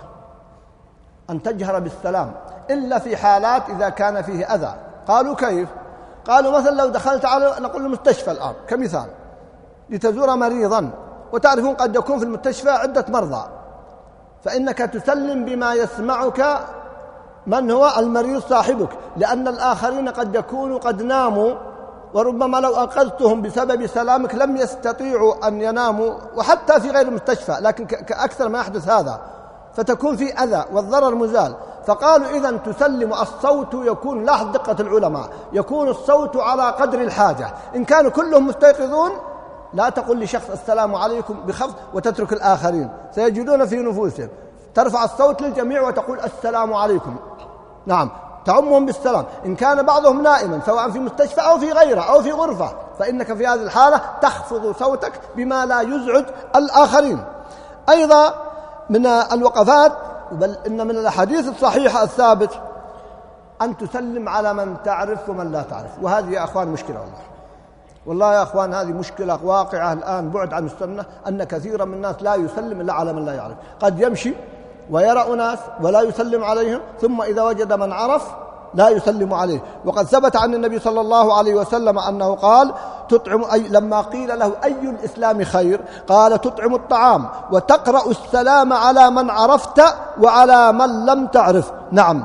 أن تجهر بالسلام إلا في حالات إذا كان فيه أذى. قالوا كيف؟ قالوا مثلا لو دخلت على نقول المستشفى الآن كمثال لتزور مريضا، وتعرفون قد يكون في المستشفى عدة مرضى، فإنك تسلم بما يسمعك من هو المريض صاحبك، لأن الآخرين قد يكونوا قد ناموا، وربما لو أنقذتهم بسبب سلامك لم يستطيعوا أن يناموا، وحتى في غير المستشفى، لكن كأكثر ما يحدث هذا، فتكون في أذى والضرر مزال. فقالوا إذن تسلم الصوت يكون، لاحظ دقة العلماء، يكون الصوت على قدر الحاجة. إن كانوا كلهم مستيقظون لا تقول لشخص السلام عليكم بخفض وتترك الآخرين، سيجدون في نفوسهم، ترفع الصوت للجميع وتقول السلام عليكم، نعم، تعمهم بالسلام. إن كان بعضهم نائما سواء في مستشفى أو في غيره أو في غرفة، فإنك في هذه الحالة تخفض صوتك بما لا يزعج الآخرين. أيضا من الوقفات، بل إن من الأحاديث الصحيحة الثابت أن تسلم على من تعرف ومن لا تعرف. وهذه يا أخوان مشكلة، والله يا أخوان هذه مشكلة واقعة الآن، بعد عن السنة، أن كثيرا من الناس لا يسلم إلا على من لا يعرف. قد يمشي ويرى أناس ولا يسلم عليهم، ثم إذا وجد من عرف لا يسلم عليه. وقد ثبت عن النبي صلى الله عليه وسلم أنه قال لما قيل له أي الإسلام خير؟ قال تطعم الطعام وتقرأ السلام على من عرفت وعلى من لم تعرف. نعم،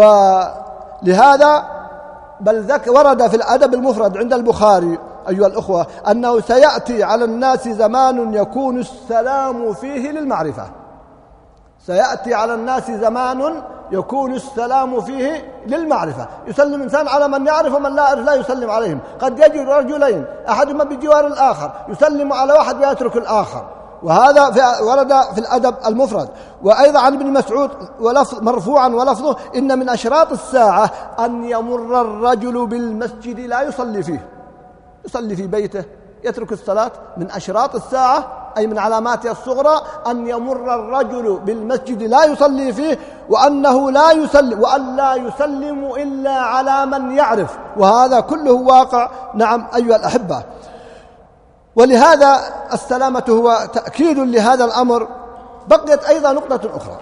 ولهذا بل ورد في الأدب المفرد عند البخاري أيها الأخوة أنه سيأتي على الناس زمان يكون السلام فيه للمعرفة. سيأتي على الناس زمان يكون السلام فيه للمعرفة، يسلم إنسان على من يعرف ومن لا يعرف لا يسلم عليهم. قد يجد رجلين أحدهما بجوار الآخر يسلم على واحد ويترك الآخر، وهذا ورد في الأدب المفرد. وأيضا عن ابن مسعود مرفوعا ولفظه إن من أشراط الساعة أن يمر الرجل بالمسجد لا يصلي فيه، يصلي في بيته يترك الصلاة. من أشراط الساعة أي من علاماتها الصغرى أن يمر الرجل بالمسجد لا يصلي فيه، وأنه لا يسلم، وأن لا يسلم إلا على من يعرف، وهذا كله واقع. نعم أيها الأحبة، ولهذا السلامة هو تأكيد لهذا الأمر. بقيت أيضا نقطة أخرى،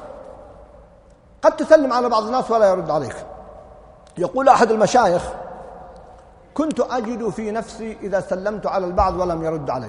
قد تسلم على بعض الناس ولا يرد عليك. يقول أحد المشايخ كنت أجد في نفسي إذا سلمت على البعض ولم يرد علي،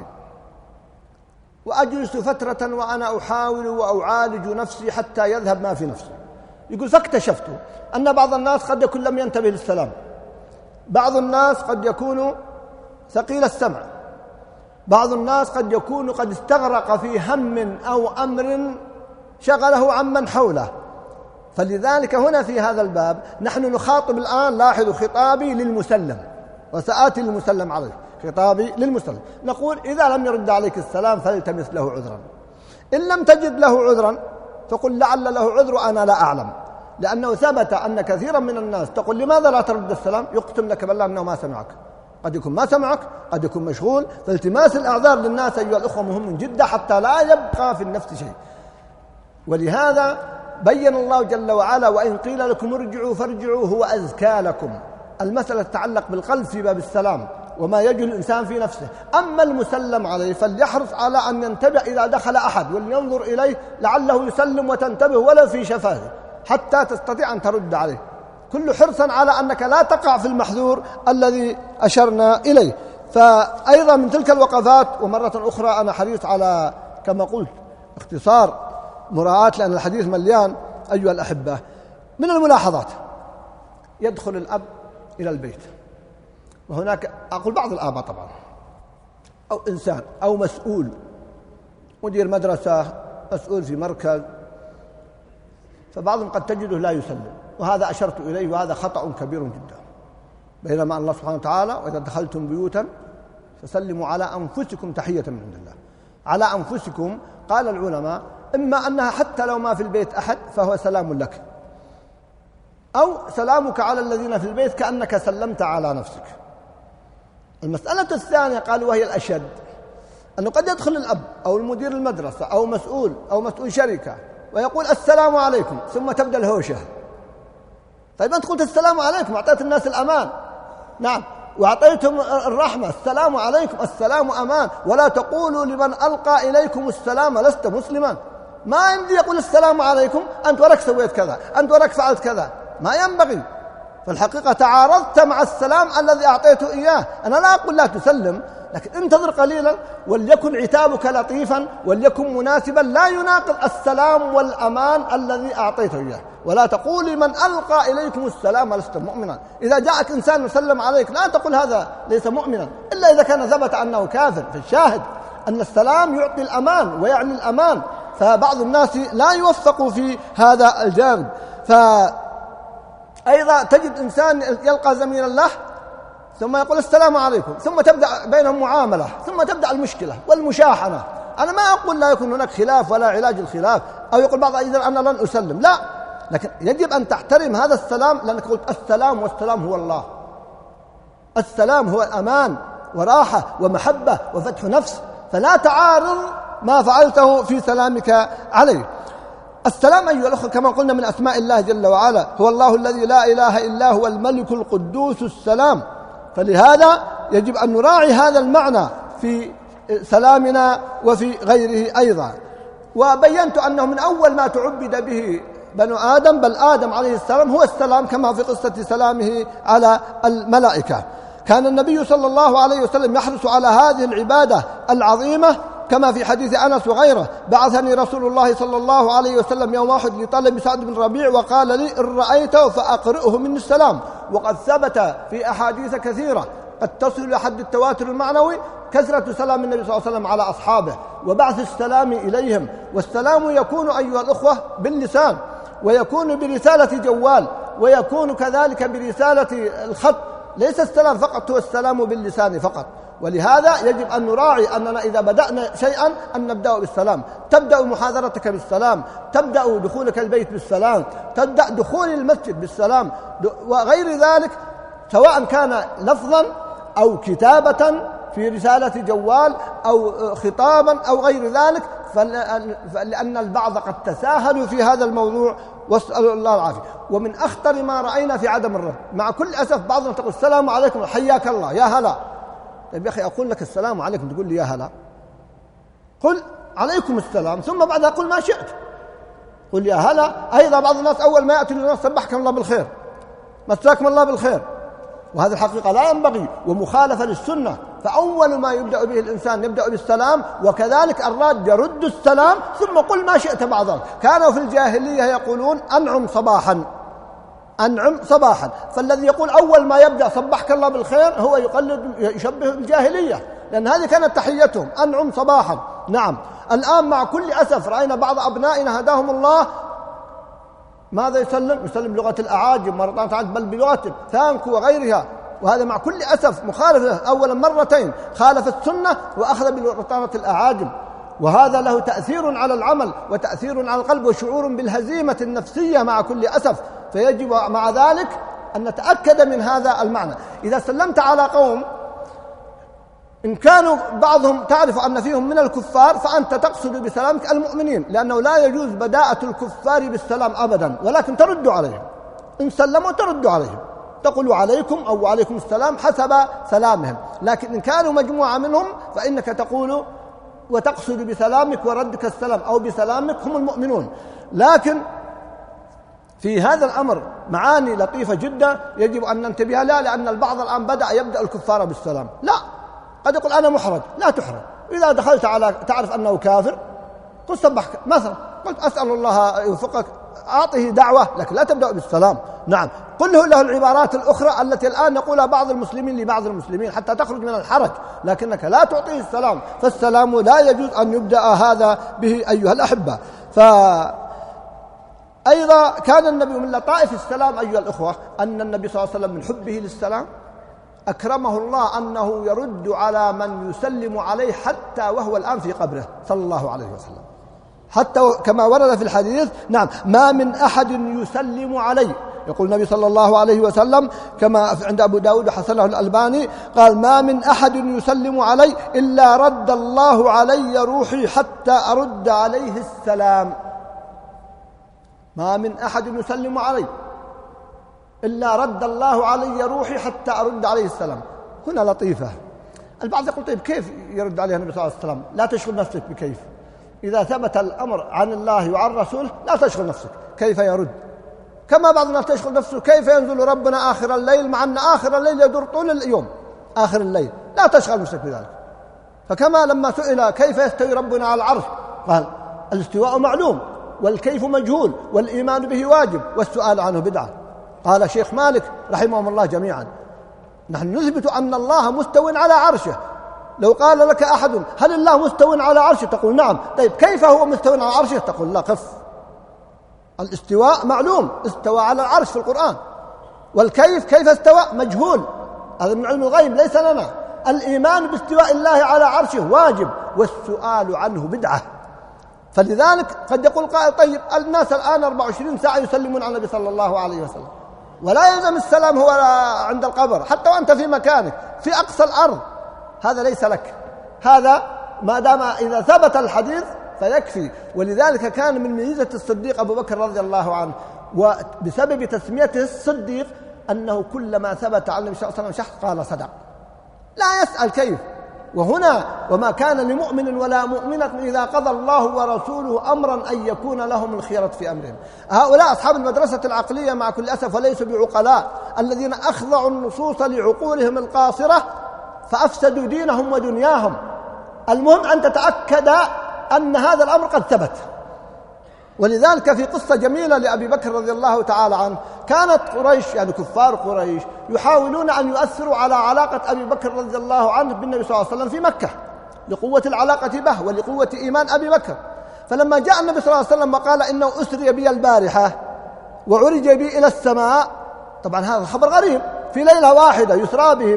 وأجلس فترة وأنا أحاول وأعالج نفسي حتى يذهب ما في نفسي، يقول فاكتشفت أن بعض الناس قد يكون لم ينتبه للسلام، بعض الناس قد يكون ثقيل السمع، بعض الناس قد يكون قد استغرق في هم أو أمر شغله عمن حوله. فلذلك هنا في هذا الباب نحن نخاطب الآن، لاحظوا خطابي للمسلم وسآتي للمسلم عليه، خطابي للمسلم، نقول إذا لم يرد عليك السلام فالتمس له عذرا، إن لم تجد له عذرا فقل لعل له عذر أنا لا أعلم، لأنه ثبت أن كثيرا من الناس تقول لماذا لا ترد السلام، يقسم لك بالله أنه ما سمعك، قد يكون ما سمعك، قد يكون مشغول. فالتماس الأعذار للناس أيها الأخوة مهم جدا حتى لا يبقى في النفس شيء. ولهذا بين الله جل وعلا وإن قيل لكم ارجعوا فارجعوا هو أزكى لكم. المسألة تتعلق بالقلب في باب السلام وما يجد الإنسان في نفسه. أما المسلم عليه فليحرص على أن ينتبه إذا دخل أحد ولينظر إليه لعله يسلم وتنتبه ولا في شفاهه حتى تستطيع أن ترد عليه، كل حرصا على أنك لا تقع في المحذور الذي أشرنا إليه. فأيضا من تلك الوقفات، ومرة أخرى أنا حريص على كما قلت اختصار مراعاة لأن الحديث مليان أيها الأحبة، من الملاحظات يدخل الأب إلى البيت، وهناك أقول بعض الآباء طبعا أو إنسان أو مسؤول، مدير مدرسة، مسؤول في مركز، فبعضهم قد تجده لا يسلم، وهذا أشرت إليه وهذا خطأ كبير جدا. بينما الله سبحانه وتعالى وإذا دخلتم بيوتا فسلموا على أنفسكم تحية من عند الله. على أنفسكم قال العلماء إما أنها حتى لو ما في البيت أحد فهو سلام لك، أو سلامك على الذين في البيت كأنك سلمت على نفسك. المسألة الثانية قالوا وهي الأشد، أنه قد يدخل الأب أو المدير المدرسة أو مسؤول شركة ويقول السلام عليكم ثم تبدأ الهوشة. طيب أنت قلت السلام عليكم، أعطيت الناس الأمان، نعم، وأعطيتم الرحمة، السلام عليكم، السلام أمان، ولا تقولوا لمن ألقى إليكم السلام لست مسلما. ما يمدي يقول السلام عليكم أنت وراك سويت كذا، أنت وراك فعلت كذا، ما ينبغي. فالحقيقة تعارضت مع السلام الذي أعطيته إياه. أنا لا أقول لا تسلم، لكن انتظر قليلا وليكن عتابك لطيفا وليكن مناسبا لا يناقض السلام والأمان الذي أعطيته إياه. ولا تقول لمن ألقى إليكم السلام لست مؤمنا. إذا جاءك إنسان يسلم عليك لا تقول هذا ليس مؤمنا إلا إذا كان ثبت أنه كافر. فالشاهد أن السلام يعطي الأمان ويعني الأمان، فبعض الناس لا يوفقوا في هذا الجانب. فأيضا تجد إنسان يلقى زميلا له ثم يقول السلام عليكم، ثم تبدأ بينهم معاملة، ثم تبدأ المشكلة والمشاحنة. أنا ما أقول لا يكون هناك خلاف ولا علاج الخلاف، أو يقول بعض إذا أنا لن أسلم، لا، لكن يجب أن تحترم هذا السلام، لأنك قلت السلام، والسلام هو الله. السلام هو الأمان وراحة ومحبة وفتح نفس، فلا تعارض ما فعلته في سلامك عليه. السلام أيها الأخوة كما قلنا من أسماء الله جل وعلا، هو الله الذي لا إله إلا هو الملك القدوس السلام. فلهذا يجب أن نراعي هذا المعنى في سلامنا وفي غيره أيضا. وبينت أنه من أول ما تعبد به بنو آدم، بل آدم عليه السلام، هو السلام، كما في قصة سلامه على الملائكة. كان النبي صلى الله عليه وسلم يحرص على هذه العبادة العظيمة، كما في حديث أنس وغيره: بعثني رسول الله صلى الله عليه وسلم يوم واحد لطلب سعد بن ربيع وقال لي إن رأيته فأقرئه مني السلام. وقد ثبت في أحاديث كثيرة قد تصل لحد التواتر المعنوي كثرة سلام النبي صلى الله عليه وسلم على أصحابه وبعث السلام إليهم. والسلام يكون أيها الأخوة باللسان، ويكون برسالة جوال، ويكون كذلك برسالة الخط. ليس السلام فقط هو السلام باللسان فقط. ولهذا يجب أن نراعي أننا إذا بدأنا شيئا أن نبدأ بالسلام. تبدأ محاضرتك بالسلام، تبدأ دخولك البيت بالسلام، تبدأ دخول المسجد بالسلام، وغير ذلك، سواء كان لفظا أو كتابة في رسالة جوال أو خطابا أو غير ذلك، لأن البعض قد تساهلوا في هذا الموضوع، واسأل الله العافية. ومن أخطر ما رأينا في عدم الرد، مع كل أسف بعضنا تقول السلام عليكم حياك الله يا هلا. طيب يا أخي أقول لك السلام عليكم تقول لي يا هلا؟ قل عليكم السلام ثم بعدها قل ما شئت، قل يا هلا. أيضا بعض الناس أول ما يأتي للناس سبحكم الله بالخير، مساكم الله بالخير، وهذا الحقيقة لا ينبغي ومخالفة للسنة. فأول ما يبدأ به الإنسان يبدأ بالسلام، وكذلك الراد يرد السلام ثم قل ما شئت بعد ذلك. كانوا في الجاهلية يقولون أنعم صباحا، أنعم صباحا، فالذي يقول أول ما يبدأ صبحك الله بالخير هو يشبه بالجاهلية، لأن هذه كانت تحيتهم أنعم صباحا. نعم، الآن مع كل أسف رأينا بعض أبنائنا هداهم الله ماذا يسلم بلغة الأعاجم مرة بل بلغة ثانك وغيرها، وهذا مع كل أسف مخالف. أولا مرتين خالف السنة وأخذ بلغة الأعاجم، وهذا له تأثير على العمل وتأثير على القلب وشعور بالهزيمة النفسية مع كل أسف. فيجب مع ذلك أن نتأكد من هذا المعنى. إذا سلمت على قوم إن كانوا بعضهم تعرف أن فيهم من الكفار فأنت تقصد بسلامك المؤمنين، لأنه لا يجوز بداءة الكفار بالسلام أبدا، ولكن ترد عليهم. إن سلموا ترد عليهم، تقول عليكم أو عليكم السلام حسب سلامهم. لكن إن كانوا مجموعة منهم فإنك تقول وتقصد بسلامك وردك السلام أو بسلامك هم المؤمنون. لكن في هذا الأمر معاني لطيفة جدا يجب أن ننتبه لها، لأن البعض الآن بدأ يبدأ الكفار بالسلام. لا، قد يقول أنا محرج، لا تحرج. إذا دخلت على تعرف أنه كافر قل صبحك مثلا، قلت أسأل الله يوفقك، أعطه دعوة، لكن لا تبدأ بالسلام. نعم، قل له العبارات الأخرى التي الآن نقولها بعض المسلمين لبعض المسلمين حتى تخرج من الحرج، لكنك لا تعطيه السلام، فالسلام لا يجوز أن يبدأ هذا به أيها الأحبة. أيضا كان النبي من لطائف السلام أيها الأخوة أن النبي صلى الله عليه وسلم من حبه للسلام أكرمه الله أنه يرد على من يسلم عليه حتى وهو الآن في قبره صلى الله عليه وسلم، حتى كما ورد في الحديث. نعم، ما من أحد يسلم علي، يقول النبي صلى الله عليه وسلم كما عند أبو داود وحسنه الألباني قال ما من أحد يسلم علي إلا رد الله علي روحي حتى أرد عليه السلام. ما من أحد يسلم علي إلا رد الله علي روحي حتى أرد عليه السلام. هنا لطيفة. البعض يقول طيب كيف يرد عليه النبي صلى الله عليه وسلم؟ لا تشغل نفسك بكيف، إذا ثبت الأمر عن الله وعن رسوله لا تشغل نفسك كيف يرد. كما بعض الناس تشغل نفسه كيف ينزل ربنا آخر الليل، مع أن آخر الليل يدور طول اليوم آخر الليل، لا تشغل نفسك بذلك. فكما لما سئل كيف يستوي ربنا على العرش قال الاستواء معلوم والكيف مجهول والإيمان به واجب والسؤال عنه بدعة. قال شيخ مالك رحمهم الله جميعا نحن نثبت أن الله مستو على عرشه. لو قال لك أحد هل الله مستو على عرشه تقول نعم، طيب كيف هو مستو على عرشه؟ تقول لا، قف. الاستواء معلوم، استوى على العرش في القرآن، والكيف كيف استوى مجهول، هذا من علم الغيب ليس لنا. الإيمان باستواء الله على عرشه واجب والسؤال عنه بدعة. فلذلك قد يقول قائل طيب الناس الآن 24 ساعة يسلمون على النبي صلى الله عليه وسلم، ولا يلزم السلام هو عند القبر، حتى وأنت في مكانك في أقصى الأرض، هذا ليس لك، هذا ما دام إذا ثبت الحديث فيكفي. ولذلك كان من ميزة الصديق أبو بكر رضي الله عنه، وبسبب تسميته الصديق أنه كلما ثبت عن النبي صلى الله عليه وسلم شخص قال صدق، لا يسأل كيف. وهنا وما كان لمؤمن ولا مؤمنة إذا قضى الله ورسوله أمرا أن يكون لهم الخيرة في أمرهم. هؤلاء أصحاب المدرسة العقلية مع كل أسف وليسوا بعقلاء، الذين أخضعوا النصوص لعقولهم القاصرة فأفسدوا دينهم ودنياهم. المهم أن تتأكد أن هذا الأمر قد ثبت. ولذلك في قصة جميلة لأبي بكر رضي الله تعالى عنه، كانت قريش يعني كفار قريش يحاولون أن يؤثروا على علاقة أبي بكر رضي الله عنه بالنبي صلى الله عليه وسلم في مكة لقوة العلاقة به ولقوة إيمان أبي بكر. فلما جاء النبي صلى الله عليه وسلم وقال إنه أسري بي البارحة وعرج بي إلى السماء، طبعا هذا خبر غريب، في ليلة واحدة يسرى به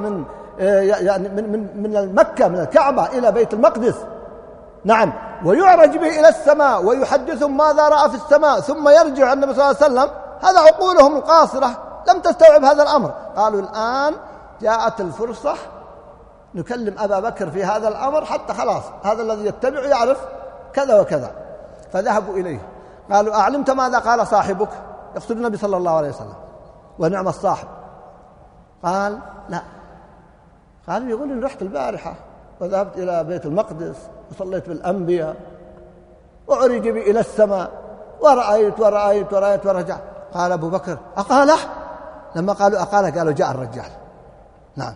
من مكة من الكعبة إلى بيت المقدس، نعم، ويعرج به إلى السماء ويحدثهم ماذا رأى في السماء ثم يرجع النبي صلى الله عليه وسلم. هذا عقولهم القاصرة لم تستوعب هذا الأمر. قالوا الآن جاءت الفرصة نكلم أبا بكر في هذا الأمر حتى خلاص هذا الذي يتبع يعرف كذا وكذا. فذهبوا إليه قالوا أعلمت ماذا قال صاحبك؟ يقصد النبي صلى الله عليه وسلم، ونعم الصاحب. قال لا. قالوا يقول إن رحت البارحة وذهبت إلى بيت المقدس وصليت بالأنبياء وعرج بي إلى السماء ورأيت ورأيت ورأيت ورجع. قال أبو بكر أقاله؟ لما قالوا أقاله قالوا جاء الرجال. نعم،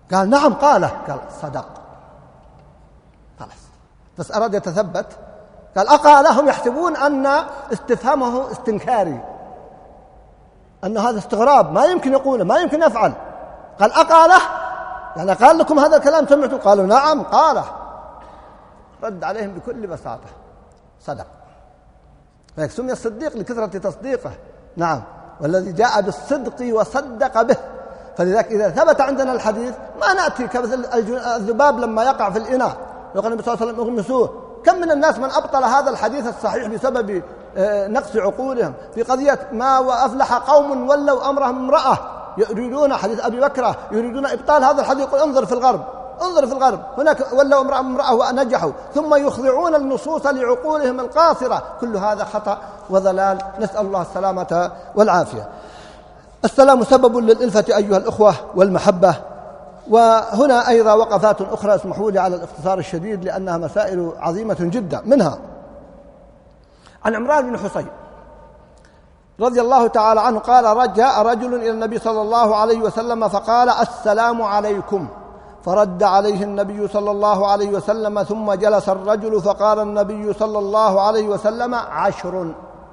قال نعم قاله، قال صدق، خلاص. بس أراد يتثبت، قال أقاله، هم يحسبون أن استفهامه استنكاري، أن هذا استغراب ما يمكن يقوله، ما يمكن يفعل. قال أقاله، يعني قال لكم هذا الكلام سمعتم؟ قالوا نعم قاله. رد عليهم بكل بساطة صدق. فلذلك سمي الصديق لكثرة تصديقه. نعم، والذي جاء بالصدق وصدق به. فلذلك إذا ثبت عندنا الحديث ما نأتي كمثل الذباب لما يقع في الإناء، يقول النبي صلى الله عليه وسلم اغمسوه. كم من الناس من أبطل هذا الحديث الصحيح بسبب نقص عقولهم في قضية ما وأفلح قوم ولوا أمرهم امرأة، يريدون حديث أبي بكرة، يريدون إبطال هذا الحديث. يقول انظر في الغرب، انظر في الغرب، هناك ولوا امرأة ونجحوا، ثم يخضعون النصوص لعقولهم القاصرة. كل هذا خطأ وضلال، نسأل الله السلامة والعافية. السلام سبب للألفة أيها الأخوة والمحبة. وهنا أيضا وقفات أخرى، اسمحوا لي على الاختصار الشديد لأنها مسائل عظيمة جدا. منها عن عمران بن حصين رضي الله تعالى عنه قال جاء رجل إلى النبي صلى الله عليه وسلم فقال السلام عليكم، فرد عليه النبي صلى الله عليه وسلم، ثم جلس الرجل فقال النبي صلى الله عليه وسلم 10.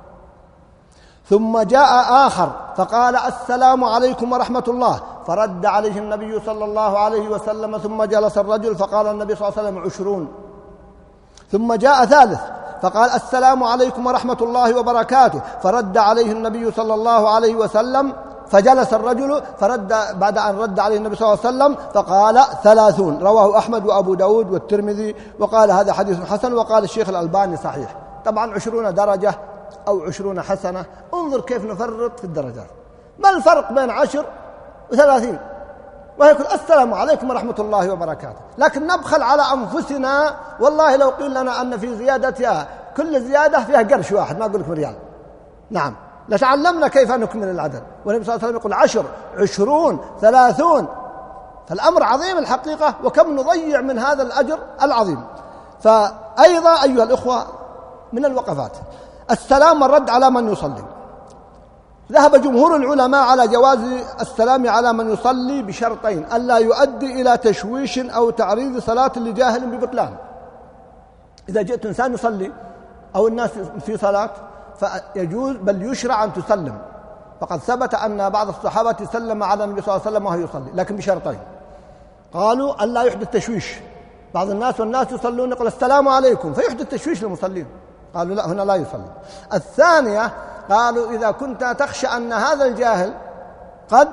ثم جاء آخر فقال السلام عليكم ورحمة الله، فرد عليه النبي صلى الله عليه وسلم، ثم جلس الرجل فقال النبي صلى الله عليه وسلم 20. ثم جاء ثالث فقال السلام عليكم ورحمة الله وبركاته، فرد عليه النبي صلى الله عليه وسلم، فجلس الرجل فرد بعد أن رد عليه النبي صلى الله عليه وسلم فقال 30. رواه أحمد وأبو داود والترمذي، وقال هذا حديث حسن، وقال الشيخ الألباني صحيح. طبعا 20 درجة أو 20 حسنة، انظر كيف نفرط في الدرجات. ما الفرق بين 10 و30؟ ويقول السلام عليكم ورحمة الله وبركاته، لكن نبخل على أنفسنا. والله لو قيل لنا أن في زيادتها كل زيادة فيها قرش واحد، ما أقول لكم ريال، نعم، لتعلمنا كيف نكمل العدد. والنبي صلى الله عليه وسلم يقول 10 20 30. فالأمر عظيم الحقيقة، وكم نضيع من هذا الأجر العظيم. فأيضا أيها الأخوة من الوقفات السلام والرد على من يصلي. ذهب جمهور العلماء على جواز السلام على من يصلي بشرطين: ألا يؤدي إلى تشويش أو تعريض صلاة لجاهل ببطلان. إذا جئت إنسان يصلي أو الناس في صلاة فيجوز بل يشرع أن تسلم، فقد ثبت أن بعض الصحابة سلم على النبي صلى الله عليه وسلم وهو يصلي، لكن بشرطين. قالوا ألا يحدث تشويش، بعض الناس والناس يصلون يقول السلام عليكم فيحدث تشويش للمصلين، قالوا لا، هنا لا يصلي. الثانية قالوا إذا كنت تخشى أن هذا الجاهل قد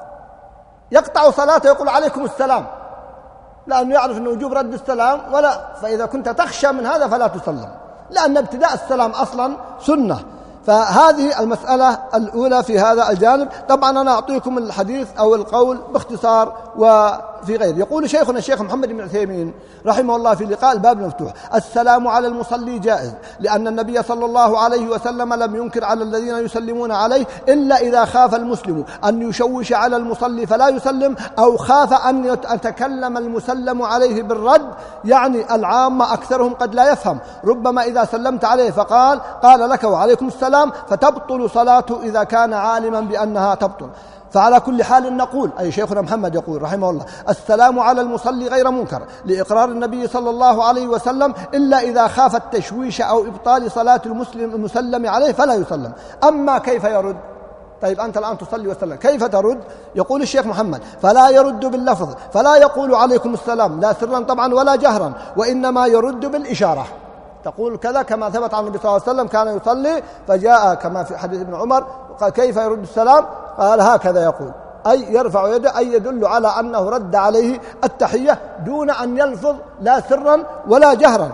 يقطع صلاته يقول عليكم السلام، لأنه يعرف أن وجوب رد السلام، فإذا كنت تخشى من هذا فلا تسلم، لأن ابتداء السلام أصلا سنة. فهذه المسألة الأولى في هذا الجانب. طبعا أنا أعطيكم الحديث أو القول باختصار وفي غير. يقول شيخنا الشيخ محمد بن عثيمين رحمه الله في لقاء الباب المفتوح: السلام على المصلي جائز، لأن النبي صلى الله عليه وسلم لم ينكر على الذين يسلمون عليه إلا إذا خاف المسلم أن يشوش على المصلي فلا يسلم، أو خاف أن يتكلم المسلم عليه بالرد، يعني العامة أكثرهم قد لا يفهم، ربما إذا سلمت عليه قال لك وعليكم السلام فتبطل صلاته إذا كان عالما بأنها تبطل. فعلى كل حال نقول، أي شيخنا محمد يقول رحمه الله: السلام على المصلي غير منكر لإقرار النبي صلى الله عليه وسلم، إلا إذا خاف التشويش أو إبطال صلاة المسلم عليه فلا يسلم. أما كيف يرد؟ طيب أنت الآن تصلي وسلم، كيف ترد؟ يقول الشيخ محمد: فلا يرد باللفظ، فلا يقول عليكم السلام لا سرا طبعا ولا جهرا، وإنما يرد بالإشارة. تقول كذا كما ثبت عن النبي صلى الله عليه وسلم كان يصلي فجاء كما في حديث ابن عمر قال كيف يرد السلام؟ قال هكذا يقول، أي يرفع يده، أي يدل على أنه رد عليه التحية دون أن يلفظ لا سرا ولا جهرا.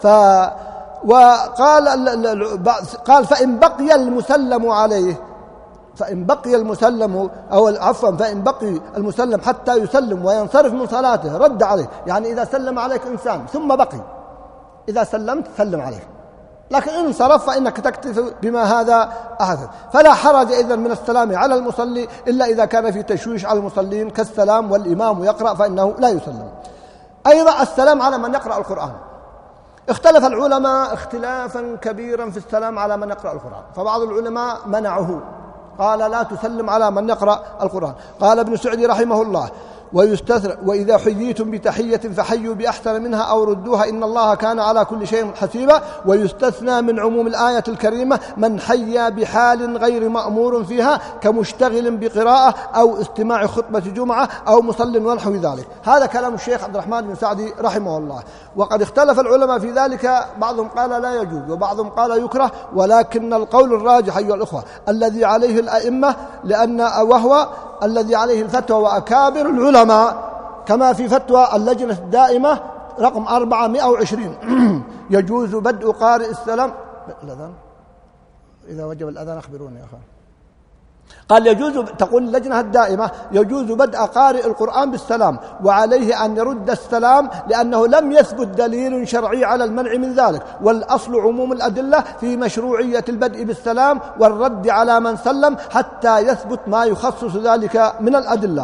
قال فإن بقي المسلم عليه، فإن بقي المسلم فإن بقي المسلم حتى يسلم وينصرف من صلاته رد عليه. يعني إذا سلم عليك إنسان ثم بقي، إذا سلمت سلم عليه، لكن إن انصرف فإنك تكتفي بما هذا أحدث. فلا حرج إذن من السلام على المصلي إلا إذا كان في تشويش على المصلين كالسلام والإمام يقرأ فإنه لا يسلم. أيضا السلام على من يقرأ القرآن. اختلف العلماء اختلافا كبيرا في السلام على من يقرأ القرآن، فبعض العلماء منعه، قال لا تسلم على من يقرأ القرآن. قال ابن سعدي رحمه الله: ويستثنى وإذا حييتم بتحية فحيوا بأحسن منها أو ردوها إن الله كان على كل شيء حسيبا. ويستثنى من عموم الآية الكريمة من حيا بحال غير مأمور فيها كمشتغل بقراءة أو استماع خطبة جمعة أو مصل ونحو ذلك. هذا كلام الشيخ عبد الرحمن بن سعدي رحمه الله. وقد اختلف العلماء في ذلك، بعضهم قال لا يجوز وبعضهم قال يكره، ولكن القول الراجح أيها الأخوة الذي عليه الأئمة وهو الذي عليه الفتوى وأكابر العلماء كما في فتوى اللجنة الدائمة رقم 420 يجوز بدء قارئ السلام. الأذان إذا وجب الأذان أخبروني يا أخوان. قال يجوز، تقول اللجنة الدائمة يجوز بدء قارئ القرآن بالسلام، وعليه أن يرد السلام لأنه لم يثبت دليل شرعي على المنع من ذلك، والأصل عموم الأدلة في مشروعية البدء بالسلام والرد على من سلم حتى يثبت ما يخصص ذلك من الأدلة.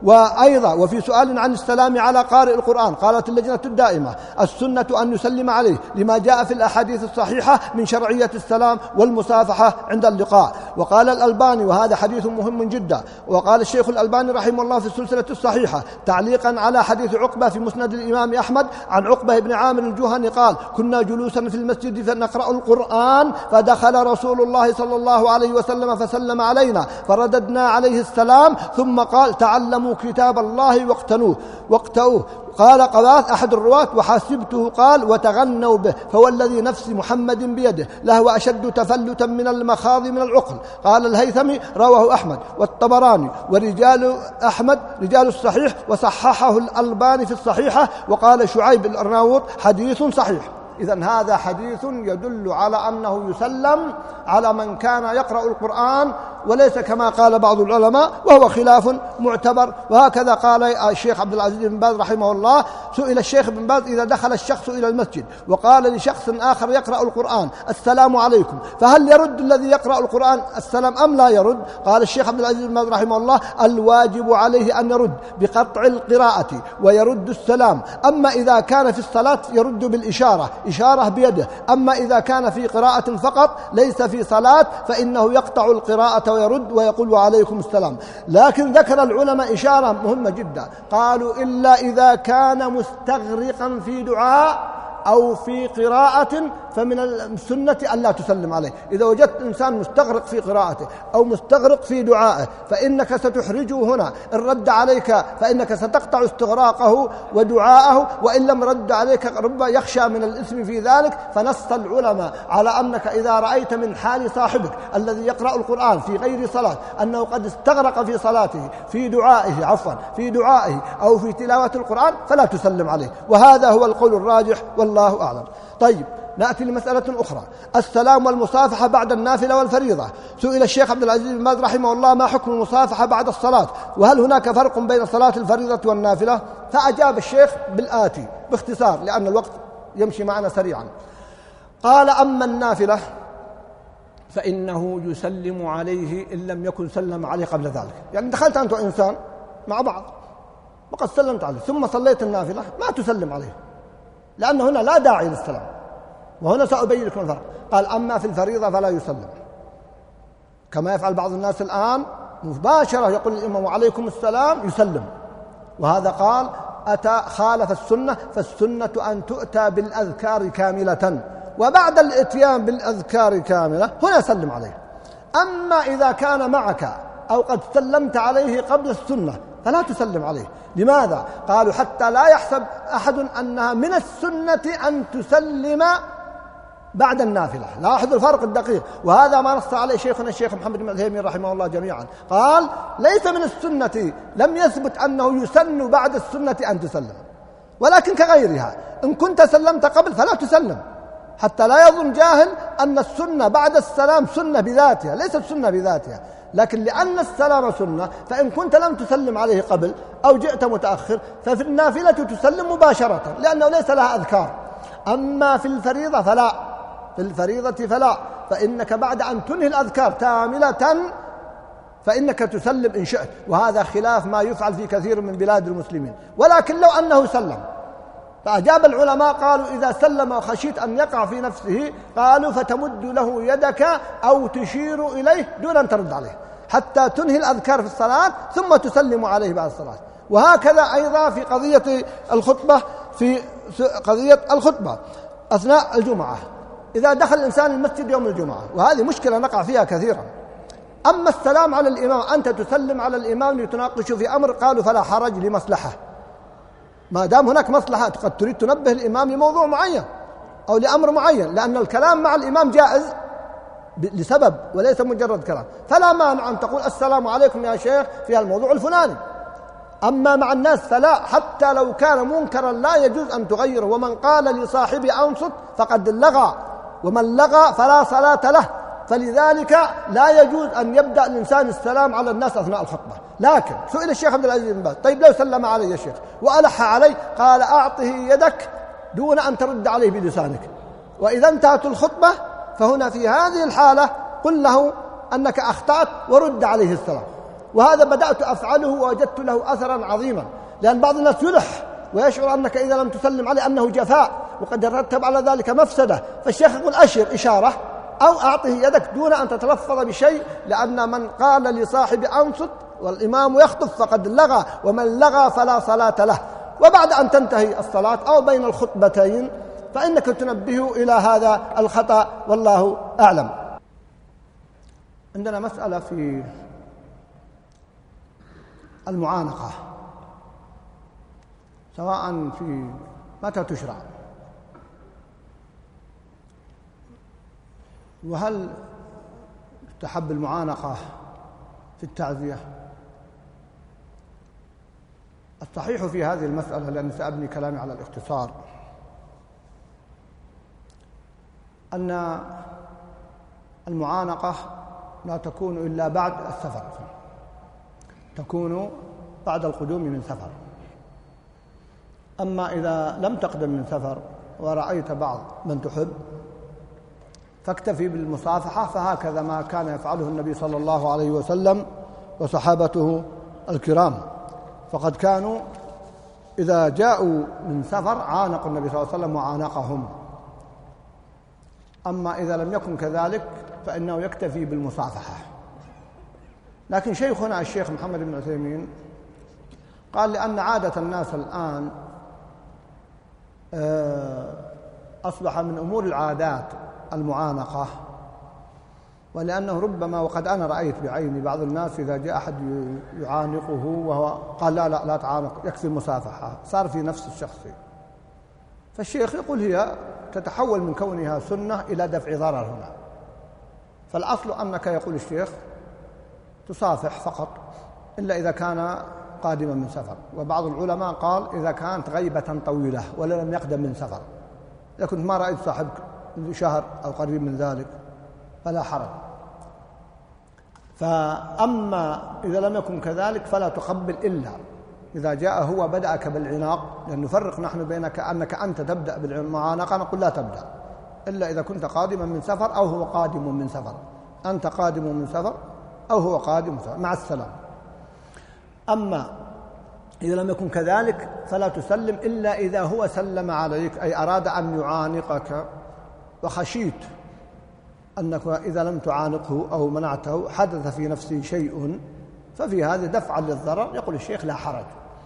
وأيضا وفي سؤال عن السلام على قارئ القرآن قالت اللجنة الدائمة السنة أن يسلم عليه لما جاء في الأحاديث الصحيحة من شرعية السلام والمصافحة عند اللقاء. وقال الألباني، وهذا حديث مهم جدا، وقال الشيخ الألباني رحمه الله في السلسلة الصحيحة تعليقا على حديث عقبة في مسند الإمام أحمد عن عقبة بن عامر الجهني قال كنا جلوسا في المسجد فنقرأ القرآن فدخل رسول الله صلى الله عليه وسلم فسلم علينا فرددنا عليه السلام ثم قال تعلموا كتاب الله واقتؤوه. قال قواث أحد الرواة وحاسبته قال وتغنوا به فوالذي نفس محمد بيده لهو أشد تفلتا من المخاض من العقل. قال الهيثمي رواه أحمد والطبراني ورجال أحمد رجال الصحيح وصححه الألباني في الصحيحة. وقال شعيب الأرناؤوط حديث صحيح. إذن هذا حديث يدل على أنه يسلم على من كان يقرأ القرآن، وليس كما قال بعض العلماء وهو خلاف معتبر. وهكذا قال الشيخ عبد العزيز بن باز رحمه الله سئل الشيخ بن باز إذا دخل الشخص إلى المسجد وقال لشخص آخر يقرأ القرآن السلام عليكم فهل يرد الذي يقرأ القرآن السلام أم لا يرد؟ قال الشيخ عبد العزيز بن باز رحمه الله الواجب عليه أن يرد بقطع القراءة ويرد السلام. أما إذا كان في الصلاة يرد بالإشارة، إشارة بيده. أما إذا كان في قراءة فقط ليس في صلاة فإنه يقطع القراءة ويرد ويقول وعليكم السلام. لكن ذكر العلماء إشارة مهمة جدا، قالوا إلا إذا كان مستغرقا في دعاء أو في قراءة فمن السنة ألا تسلم عليه. إذا وجدت إنسان مستغرق في قراءته أو مستغرق في دعائه فإنك ستحرجه هنا، إن رد عليك فإنك ستقطع استغراقه ودعاءه، وإن لم رد عليك ربما يخشى من الإثم في ذلك. فنص العلماء على أنك إذا رأيت من حال صاحبك الذي يقرأ القرآن في غير صلاة أنه قد استغرق في صلاته في دعائه أو في تلاوة القرآن فلا تسلم عليه. وهذا هو القول الراجح والله أعلم. طيب نأتي لمسألة أخرى، السلام والمصافحة بعد النافلة والفريضة. سئل الشيخ عبد العزيز بن باز رحمه الله ما حكم المصافحة بعد الصلاة، وهل هناك فرق بين صلاة الفريضة والنافلة؟ فأجاب الشيخ بالآتي باختصار لأن الوقت يمشي معنا سريعا. قال أما النافلة فإنه يسلم عليه إن لم يكن سلم عليه قبل ذلك. يعني دخلت أنت وإنسان مع بعض وقد سلمت عليه ثم صليت النافلة ما تسلم عليه، لأن هنا لا داعي للسلام، وهنا سأبين لكم الفرق. قال أما في الفريضة فلا يسلم كما يفعل بعض الناس الآن مباشرة يقول الإمام عليكم السلام يسلم، وهذا قال خالف السنة. فالسنة أن تؤتى بالأذكار كاملة، وبعد الإتيان بالأذكار كاملة هنا سلم عليه. أما إذا كان معك أو قد سلمت عليه قبل السنة فلا تسلم عليه. لماذا؟ قالوا حتى لا يحسب أحد أنها من السنة أن تسلم بعد النافلة. لاحظوا الفرق الدقيق، وهذا ما نص عليه شيخنا الشيخ محمد بن عثيمين رحمه الله جميعا. قال ليس من السنة، لم يثبت أنه يسن بعد السنة أن تسلم، ولكن كغيرها إن كنت سلمت قبل فلا تسلم، حتى لا يظن جاهل أن السنة بعد السلام سنة بذاتها، ليست سنة بذاتها، لكن لأن السلام سنة فإن كنت لم تسلم عليه قبل أو جئت متأخر ففي النافلة تسلم مباشرة لأنه ليس لها أذكار. أما في الفريضة فلا، في الفريضة فلا، فإنك بعد أن تنهي الأذكار كاملة فإنك تسلم إن شئت، وهذا خلاف ما يفعل في كثير من بلاد المسلمين. ولكن لو أنه سلم فأجاب العلماء قالوا إذا سلم وخشيت أن يقع في نفسه قالوا فتمد له يدك أو تشير إليه دون أن ترد عليه حتى تنهي الأذكار في الصلاة ثم تسلم عليه بعد الصلاة. وهكذا أيضا في قضية الخطبة، أثناء الجمعة إذا دخل الإنسان المسجد يوم الجمعة، وهذه مشكلة نقع فيها كثيرا. أما السلام على الإمام، أنت تسلم على الإمام لتناقشوا في أمر، قالوا فلا حرج لمصلحة، ما دام هناك مصلحة قد تريد تنبه الإمام لموضوع معين أو لأمر معين، لأن الكلام مع الإمام جائز لسبب وليس مجرد كلام، فلا مانع أن تقول السلام عليكم يا شيخ في الموضوع الفلاني. أما مع الناس فلا، حتى لو كان منكرا لا يجوز أن تغيره. ومن قال لصاحبه أنصت فقد لغى، ومن لغى فلا صلاة له. فلذلك لا يجوز أن يبدأ الإنسان السلام على الناس أثناء الخطبة. لكن سئل الشيخ عبد العزيز بن باز: طيب لو سلم علي الشيخ وألح علي، قال: أعطه يدك دون أن ترد عليه بلسانك، وإذا انتهت الخطبة فهنا في هذه الحالة قل له أنك أخطأت ورد عليه السلام. وهذا بدأت أفعله ووجدت له أثرا عظيما، لأن بعض الناس يلح ويشعر أنك إذا لم تسلم عليه أنه جفاء، وقد يترتب على ذلك مفسدة. فالشيخ يقول: أشر إشارة أو أعطه يدك دون أن تتلفظ بشيء، لأن من قال لصاحب أنصت والإمام يخطب فقد لغى، ومن لغى فلا صلاة له. وبعد أن تنتهي الصلاة أو بين الخطبتين فإنك تنبه إلى هذا الخطأ، والله أعلم. عندنا مسألة في المعانقة، سواء في متى تشرع، وهل تحب المعانقة في التعزية؟ الصحيح في هذه المسألة، لأن سأبني كلامي على الاختصار، أن المعانقة لا تكون إلا بعد السفر، تكون بعد القدوم من سفر. أما إذا لم تقدم من سفر ورأيت بعض من تحب فاكتفي بالمصافحة، فهكذا ما كان يفعله النبي صلى الله عليه وسلم وصحابته الكرام، فقد كانوا إذا جاءوا من سفر عانقوا النبي صلى الله عليه وسلم وعانقهم. أما إذا لم يكن كذلك فإنه يكتفي بالمصافحة. لكن شيخنا الشيخ محمد بن عثيمين قال: لأن عادة الناس الآن أصبح من أمور العادات المعانقة، ولأنه ربما، وقد أنا رأيت بعيني بعض الناس إذا جاء أحد يعانقه وهو قال: لا تعانق، يكفي المصافحة، صار في نفس الشخص. فالشيخ يقول: هي تتحول من كونها سنة إلى دفع ضرر هنا. فالأصل أنك، يقول الشيخ، تصافح فقط إلا إذا كان قادما من سفر. وبعض العلماء قال: إذا كانت غيبة طويلة ولا لم يقدم من سفر، إذا كنت ما رأيت صاحبك منذ شهر أو قريب من ذلك فلا حرج. فأما إذا لم يكن كذلك فلا تقبل إلا إذا جاء هو بدأك بالعناق، لأن نفرق نحن بينك أنك أنت تبدأ بالمعانقة، نقول لا تبدأ إلا إذا كنت قادما من سفر أو هو قادم من سفر. أنت قادم من سفر أو هو قادم من سفر، مع السلام. أما إذا لم يكن كذلك فلا تسلم إلا إذا هو سلم عليك، أي أراد أن يعانقك وخشيت أنك إذا لم تعانقه أو منعته حدث في نفسه شيء، ففي هذا دفعا للضرر. يقول الشيخ: لا حرج.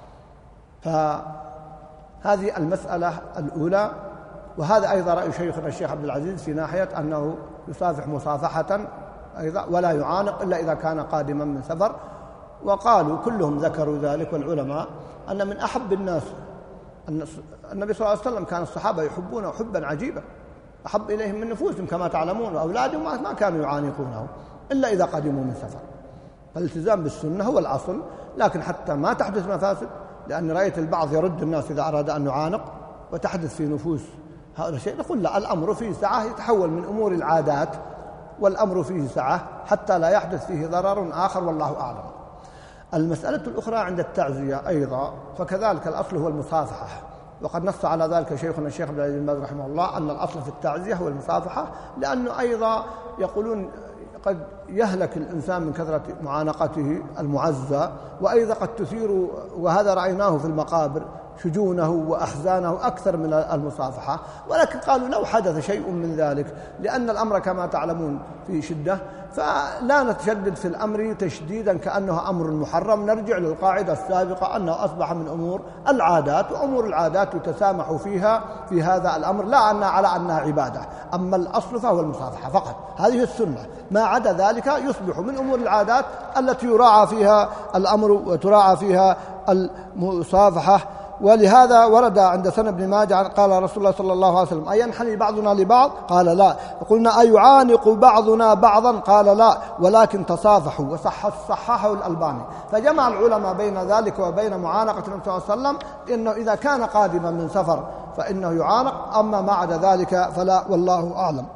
فهذه المسألة الأولى. وهذا أيضا رأي شيخنا الشيخ عبد العزيز في ناحية أنه يصافح مصافحة أيضا ولا يعانق إلا إذا كان قادما من سفر. وقالوا كلهم ذكروا ذلك، والعلماء، أن من أحب الناس أن النبي صلى الله عليه وسلم كان الصحابة يحبونه حبا عجيبا، أحب إليهم من نفوسهم كما تعلمون، وأولادهم ما كانوا يعانقونه إلا إذا قدموا من سفر. فالالتزام بالسنة هو الأصل، لكن حتى ما تحدث مفاسد، لأن رأيت البعض يرد الناس إذا أراد أن يعانق وتحدث في نفوس هذا الشيء، نقول لا، الأمر فيه سعة، يتحول من أمور العادات، والأمر فيه سعة حتى لا يحدث فيه ضرر آخر، والله أعلم. المسألة الأخرى عند التعزية أيضا، فكذلك الأصل هو المصافحة، وقد نص على ذلك شيخنا الشيخ عبد العزيز بن باز رحمه الله أن الأصل في التعزية هو المصافحة، لأنه أيضا يقولون قد يهلك الإنسان من كثرة معانقته المعزى، وأيضا قد تثير، وهذا رأيناه في المقابر، شجونه وأحزانه أكثر من المصافحة، ولكن قالوا لو حدث شيء من ذلك، لأن الأمر كما تعلمون في شدة، فلا نتشدد في الأمر تشديدا كأنه أمر محرم، نرجع للقاعدة السابقة أنه أصبح من أمور العادات، وأمور العادات يتسامح فيها في هذا الأمر، لا أن على أنها عبادة، أما الأصل فهو المصافحة فقط، هذه السنة، ما عدا ذلك يصبح من أمور العادات التي يراعى فيها الأمر وتراعى فيها المصافحة. ولهذا ورد عند سنة بن ماجه قال رسول الله صلى الله عليه وسلم: أينحني بعضنا لبعض؟ قال لا. فقلنا: أيعانق بعضنا بعضا؟ قال لا، ولكن تصافحوا. وصححه الألباني. فجمع العلماء بين ذلك وبين معانقة النبي صلى الله عليه وسلم، إنه إذا كان قادما من سفر فإنه يعانق، أما ما عدا ذلك فلا، والله أعلم.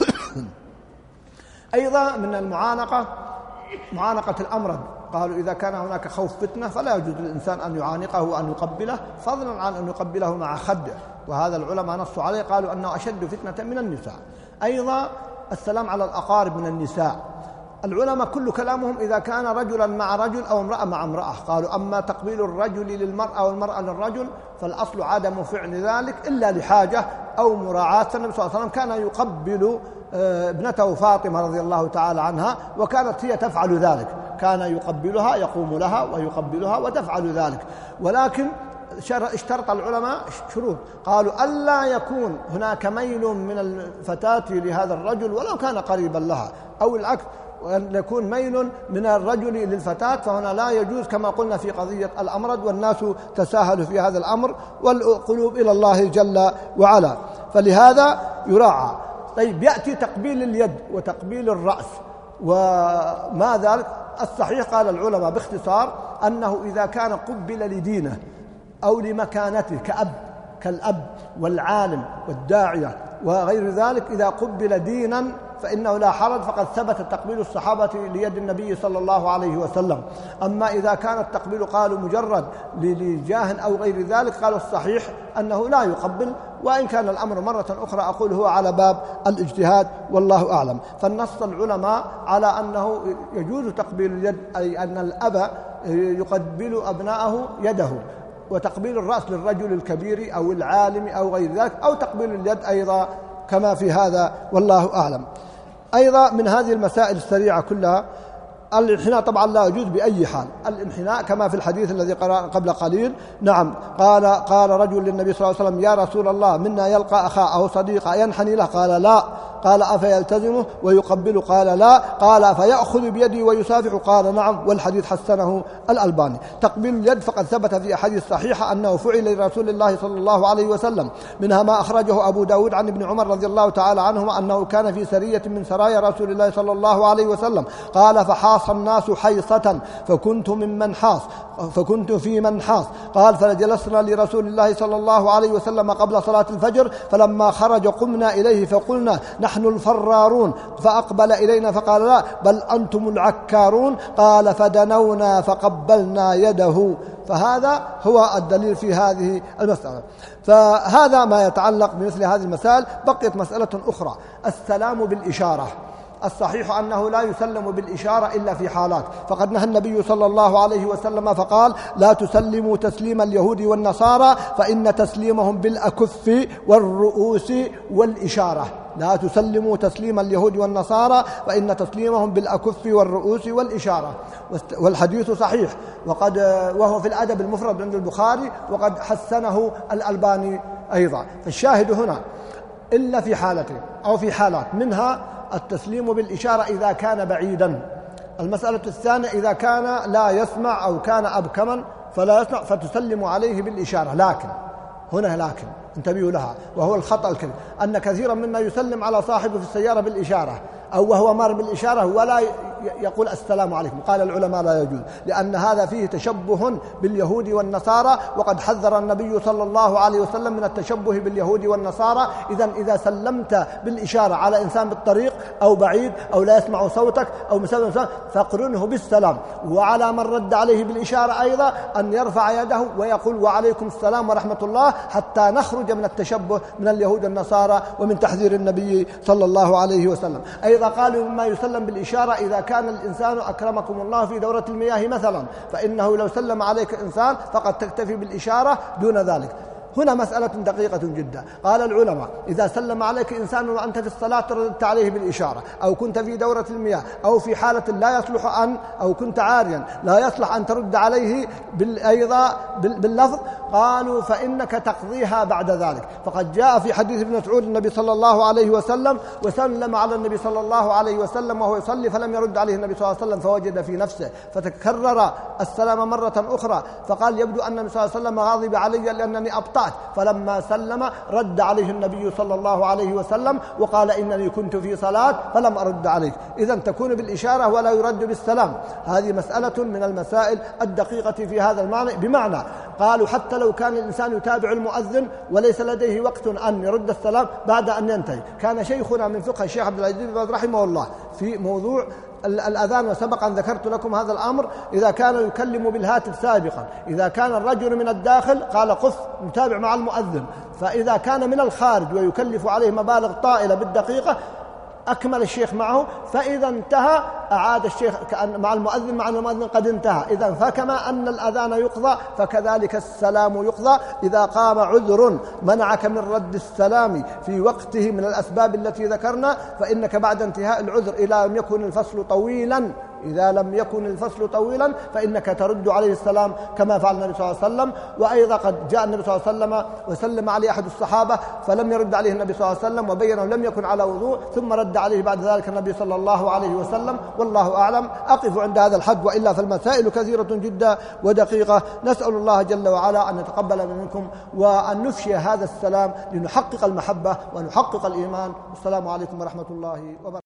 أيضا من المعانقة معانقة الأمرض، قالوا إذا كان هناك خوف فتنة فلا يجوز للإنسان أن يعانقه وأن يقبله، فضلا عن أن يقبله مع خده، وهذا العلماء نصوا عليه، قالوا أنه أشد فتنة من النساء. أيضا السلام على الأقارب من النساء، العلماء كل كلامهم إذا كان رجلا مع رجل أو امرأة مع امرأة، قالوا أما تقبيل الرجل للمرأة والمرأة للرجل فالأصل عدم فعل ذلك إلا لحاجة أو مراعاة. النبي صلى الله عليه وسلم كان يقبل ابنته فاطمة رضي الله تعالى عنها، وكانت هي تفعل ذلك، كان يقبلها، يقوم لها ويقبلها وتفعل ذلك، ولكن اشترط العلماء شروط، قالوا ألا يكون هناك ميل من الفتاة لهذا الرجل ولو كان قريبا لها، أو العكس، وأن يكون ميل من الرجل للفتاة، فهنا لا يجوز كما قلنا في قضية الأمرض، والناس تساهلوا في هذا الأمر، والقلوب إلى الله جل وعلا، فلهذا يراعى. طيب، يأتي تقبيل اليد وتقبيل الرأس وما ذلك، الصحيح قال العلماء باختصار أنه إذا كان قبل لدينه أو لمكانته كالأب والعالم والداعية وغير ذلك، إذا قبل دينا فإنه لا حرج، فقد ثبت تقبيل الصحابة ليد النبي صلى الله عليه وسلم. أما إذا كان التقبيل قالوا مجرد لجاه أو غير ذلك، قالوا الصحيح أنه لا يقبل، وإن كان الأمر مرة أخرى أقول هو على باب الاجتهاد، والله أعلم. فالنص العلماء على أنه يجوز تقبيل اليد، أي أن الأب يقبل أبناءه يده، وتقبيل الرأس للرجل الكبير أو العالم أو غير ذلك، أو تقبيل اليد أيضا كما في هذا، والله أعلم. أيضا من هذه المسائل السريعة كلها الانحناء، طبعا لا يجوز بأي حال الانحناء، كما في الحديث الذي قرأ قبل قليل. نعم، قال رجل للنبي صلى الله عليه وسلم: يا رسول الله، منا يلقى أخاه أو صديقه ينحني له؟ قال لا. قال: أفيلتزمه ويقبله؟ قال لا. قال: أفيأخذ بيدي ويسافح؟ قال نعم، والحديث حسنه الألباني. تقبيل اليد فقد ثبت في أحاديث صحيحة أنه فعل لرسول الله صلى الله عليه وسلم، منها ما أخرجه أبو داود عن ابن عمر رضي الله تعالى عنهما أنه كان في سرية من سرايا رسول الله صلى الله عليه وسلم، قال: فحاص الناس حيصة فكنت في من حاص. قال: فجلسنا لرسول الله صلى الله عليه وسلم قبل صلاة الفجر، فلما خرج قمنا إليه فقلنا: نحن الفرارون، فأقبل إلينا فقال: لا، بل أنتم العكارون. قال: فدنونا فقبلنا يده. فهذا هو الدليل في هذه المسألة. فهذا ما يتعلق بمثل هذه المسائل. بقيت مسألة أخرى، السلام بالإشارة. الصحيح أنه لا يسلم بالإشارة إلا في حالات، فقد نهى النبي صلى الله عليه وسلم فقال: لا تسلموا تسليم اليهود والنصارى فإن تسليمهم بالأكف والرؤوس والإشارة. لا تسلموا تسليم اليهود والنصارى فإن تسليمهم بالأكف والرؤوس والإشارة. والحديث صحيح، وهو في الأدب المفرد عند البخاري، وقد حسنه الألباني أيضا. فالشاهد هنا إلا في حالتين أو في حالات، منها التسليم بالإشارة إذا كان بعيدا. المسألة الثانية إذا كان لا يسمع أو كان أبكما فلا يسمع، فتسلم عليه بالإشارة. لكن انتبهوا لها، وهو الخطأ الكبير، أن كثيرا منا يسلم على صاحبه في السيارة بالإشارة، أو وهو مار بالإشارة ولا يقول السلام عليكم. قال العلماء لا يجوز، لأن هذا فيه تشبه باليهود والنصارى، وقد حذر النبي صلى الله عليه وسلم من التشبه باليهود والنصارى. إذا سلمت بالإشارة على إنسان بالطريق أو بعيد أو لا يسمع صوتك أو مسلم، فاقرنه بالسلام. وعلى من رد عليه بالإشارة أيضا أن يرفع يده ويقول: وعليكم السلام ورحمة الله، حتى نخرج من التشبه من اليهود والنصارى ومن تحذير النبي صلى الله عليه وسلم. أيضا قالوا مما يسلم بالإشارة إذا كان الإنسان أكرمكم الله في دورة المياه مثلا، فإنه لو سلم عليك إنسان فقد تكتفي بالإشارة دون ذلك. هنا مسألة دقيقة جدا. قال العلماء: إذا سلم عليك إنسان وأنت في الصلاة رددت عليه بالإشارة، أو كنت في دورة المياه، أو في حالة لا يصلح أن، أو كنت عاريا لا يصلح أن ترد عليه أيضا باللفظ، قالوا فإنك تقضيها بعد ذلك. فقد جاء في حديث ابن مسعود النبي صلى الله عليه وسلم وسلم على النبي صلى الله عليه وسلم وهو يصلي فلم يرد عليه النبي صلى الله عليه وسلم، فوجد في نفسه فتكرر السلام مرة أخرى، فقال: يبدو أن النبي صلى الله عليه وسلم غاضب علي لأنني أبطأت. فلما سلم رد عليه النبي صلى الله عليه وسلم وقال: إنني كنت في صلاة فلم أرد عليك. إذن تكون بالإشارة ولا يرد بالسلام. هذه مسألة من المسائل الدقيقة في هذا المعنى. بمعنى قالوا حتى لو كان الإنسان يتابع المؤذن وليس لديه وقت أن يرد السلام بعد أن ينتهي. كان شيخنا من فقه الشيخ عبد العزيز بن باز رحمه الله في موضوع الأذان، وسبق أن ذكرت لكم هذا الأمر، إذا كان يكلم بالهاتف سابقا، إذا كان الرجل من الداخل قال: قف نتابع مع المؤذن. فإذا كان من الخارج ويكلف عليه مبالغ طائلة بالدقيقة أكمل الشيخ معه، فإذا انتهى أعاد الشيخ مع المؤذن مع المؤذن قد انتهى. إذن فكما أن الأذان يقضى فكذلك السلام يقضى. إذا قام عذر منعك من رد السلام في وقته من الأسباب التي ذكرنا، فإنك بعد انتهاء العذر إذا لم يكن الفصل طويلا فإنك ترد عليه السلام كما فعل النبي صلى الله عليه وسلم. وأيضا قد جاء النبي صلى الله عليه وسلم وسلم عليه أحد الصحابة فلم يرد عليه النبي صلى الله عليه وسلم وبينه لم يكن على وضوء، ثم رد عليه بعد ذلك النبي صلى الله عليه وسلم. والله أعلم. أقف عند هذا الحد، وإلا فالمسائل كثيرة جدا ودقيقة. نسأل الله جل وعلا أن يتقبل منكم وأن نفشي هذا السلام لنحقق المحبة ونحقق الإيمان. والسلام عليكم ورحمة الله وبركاته.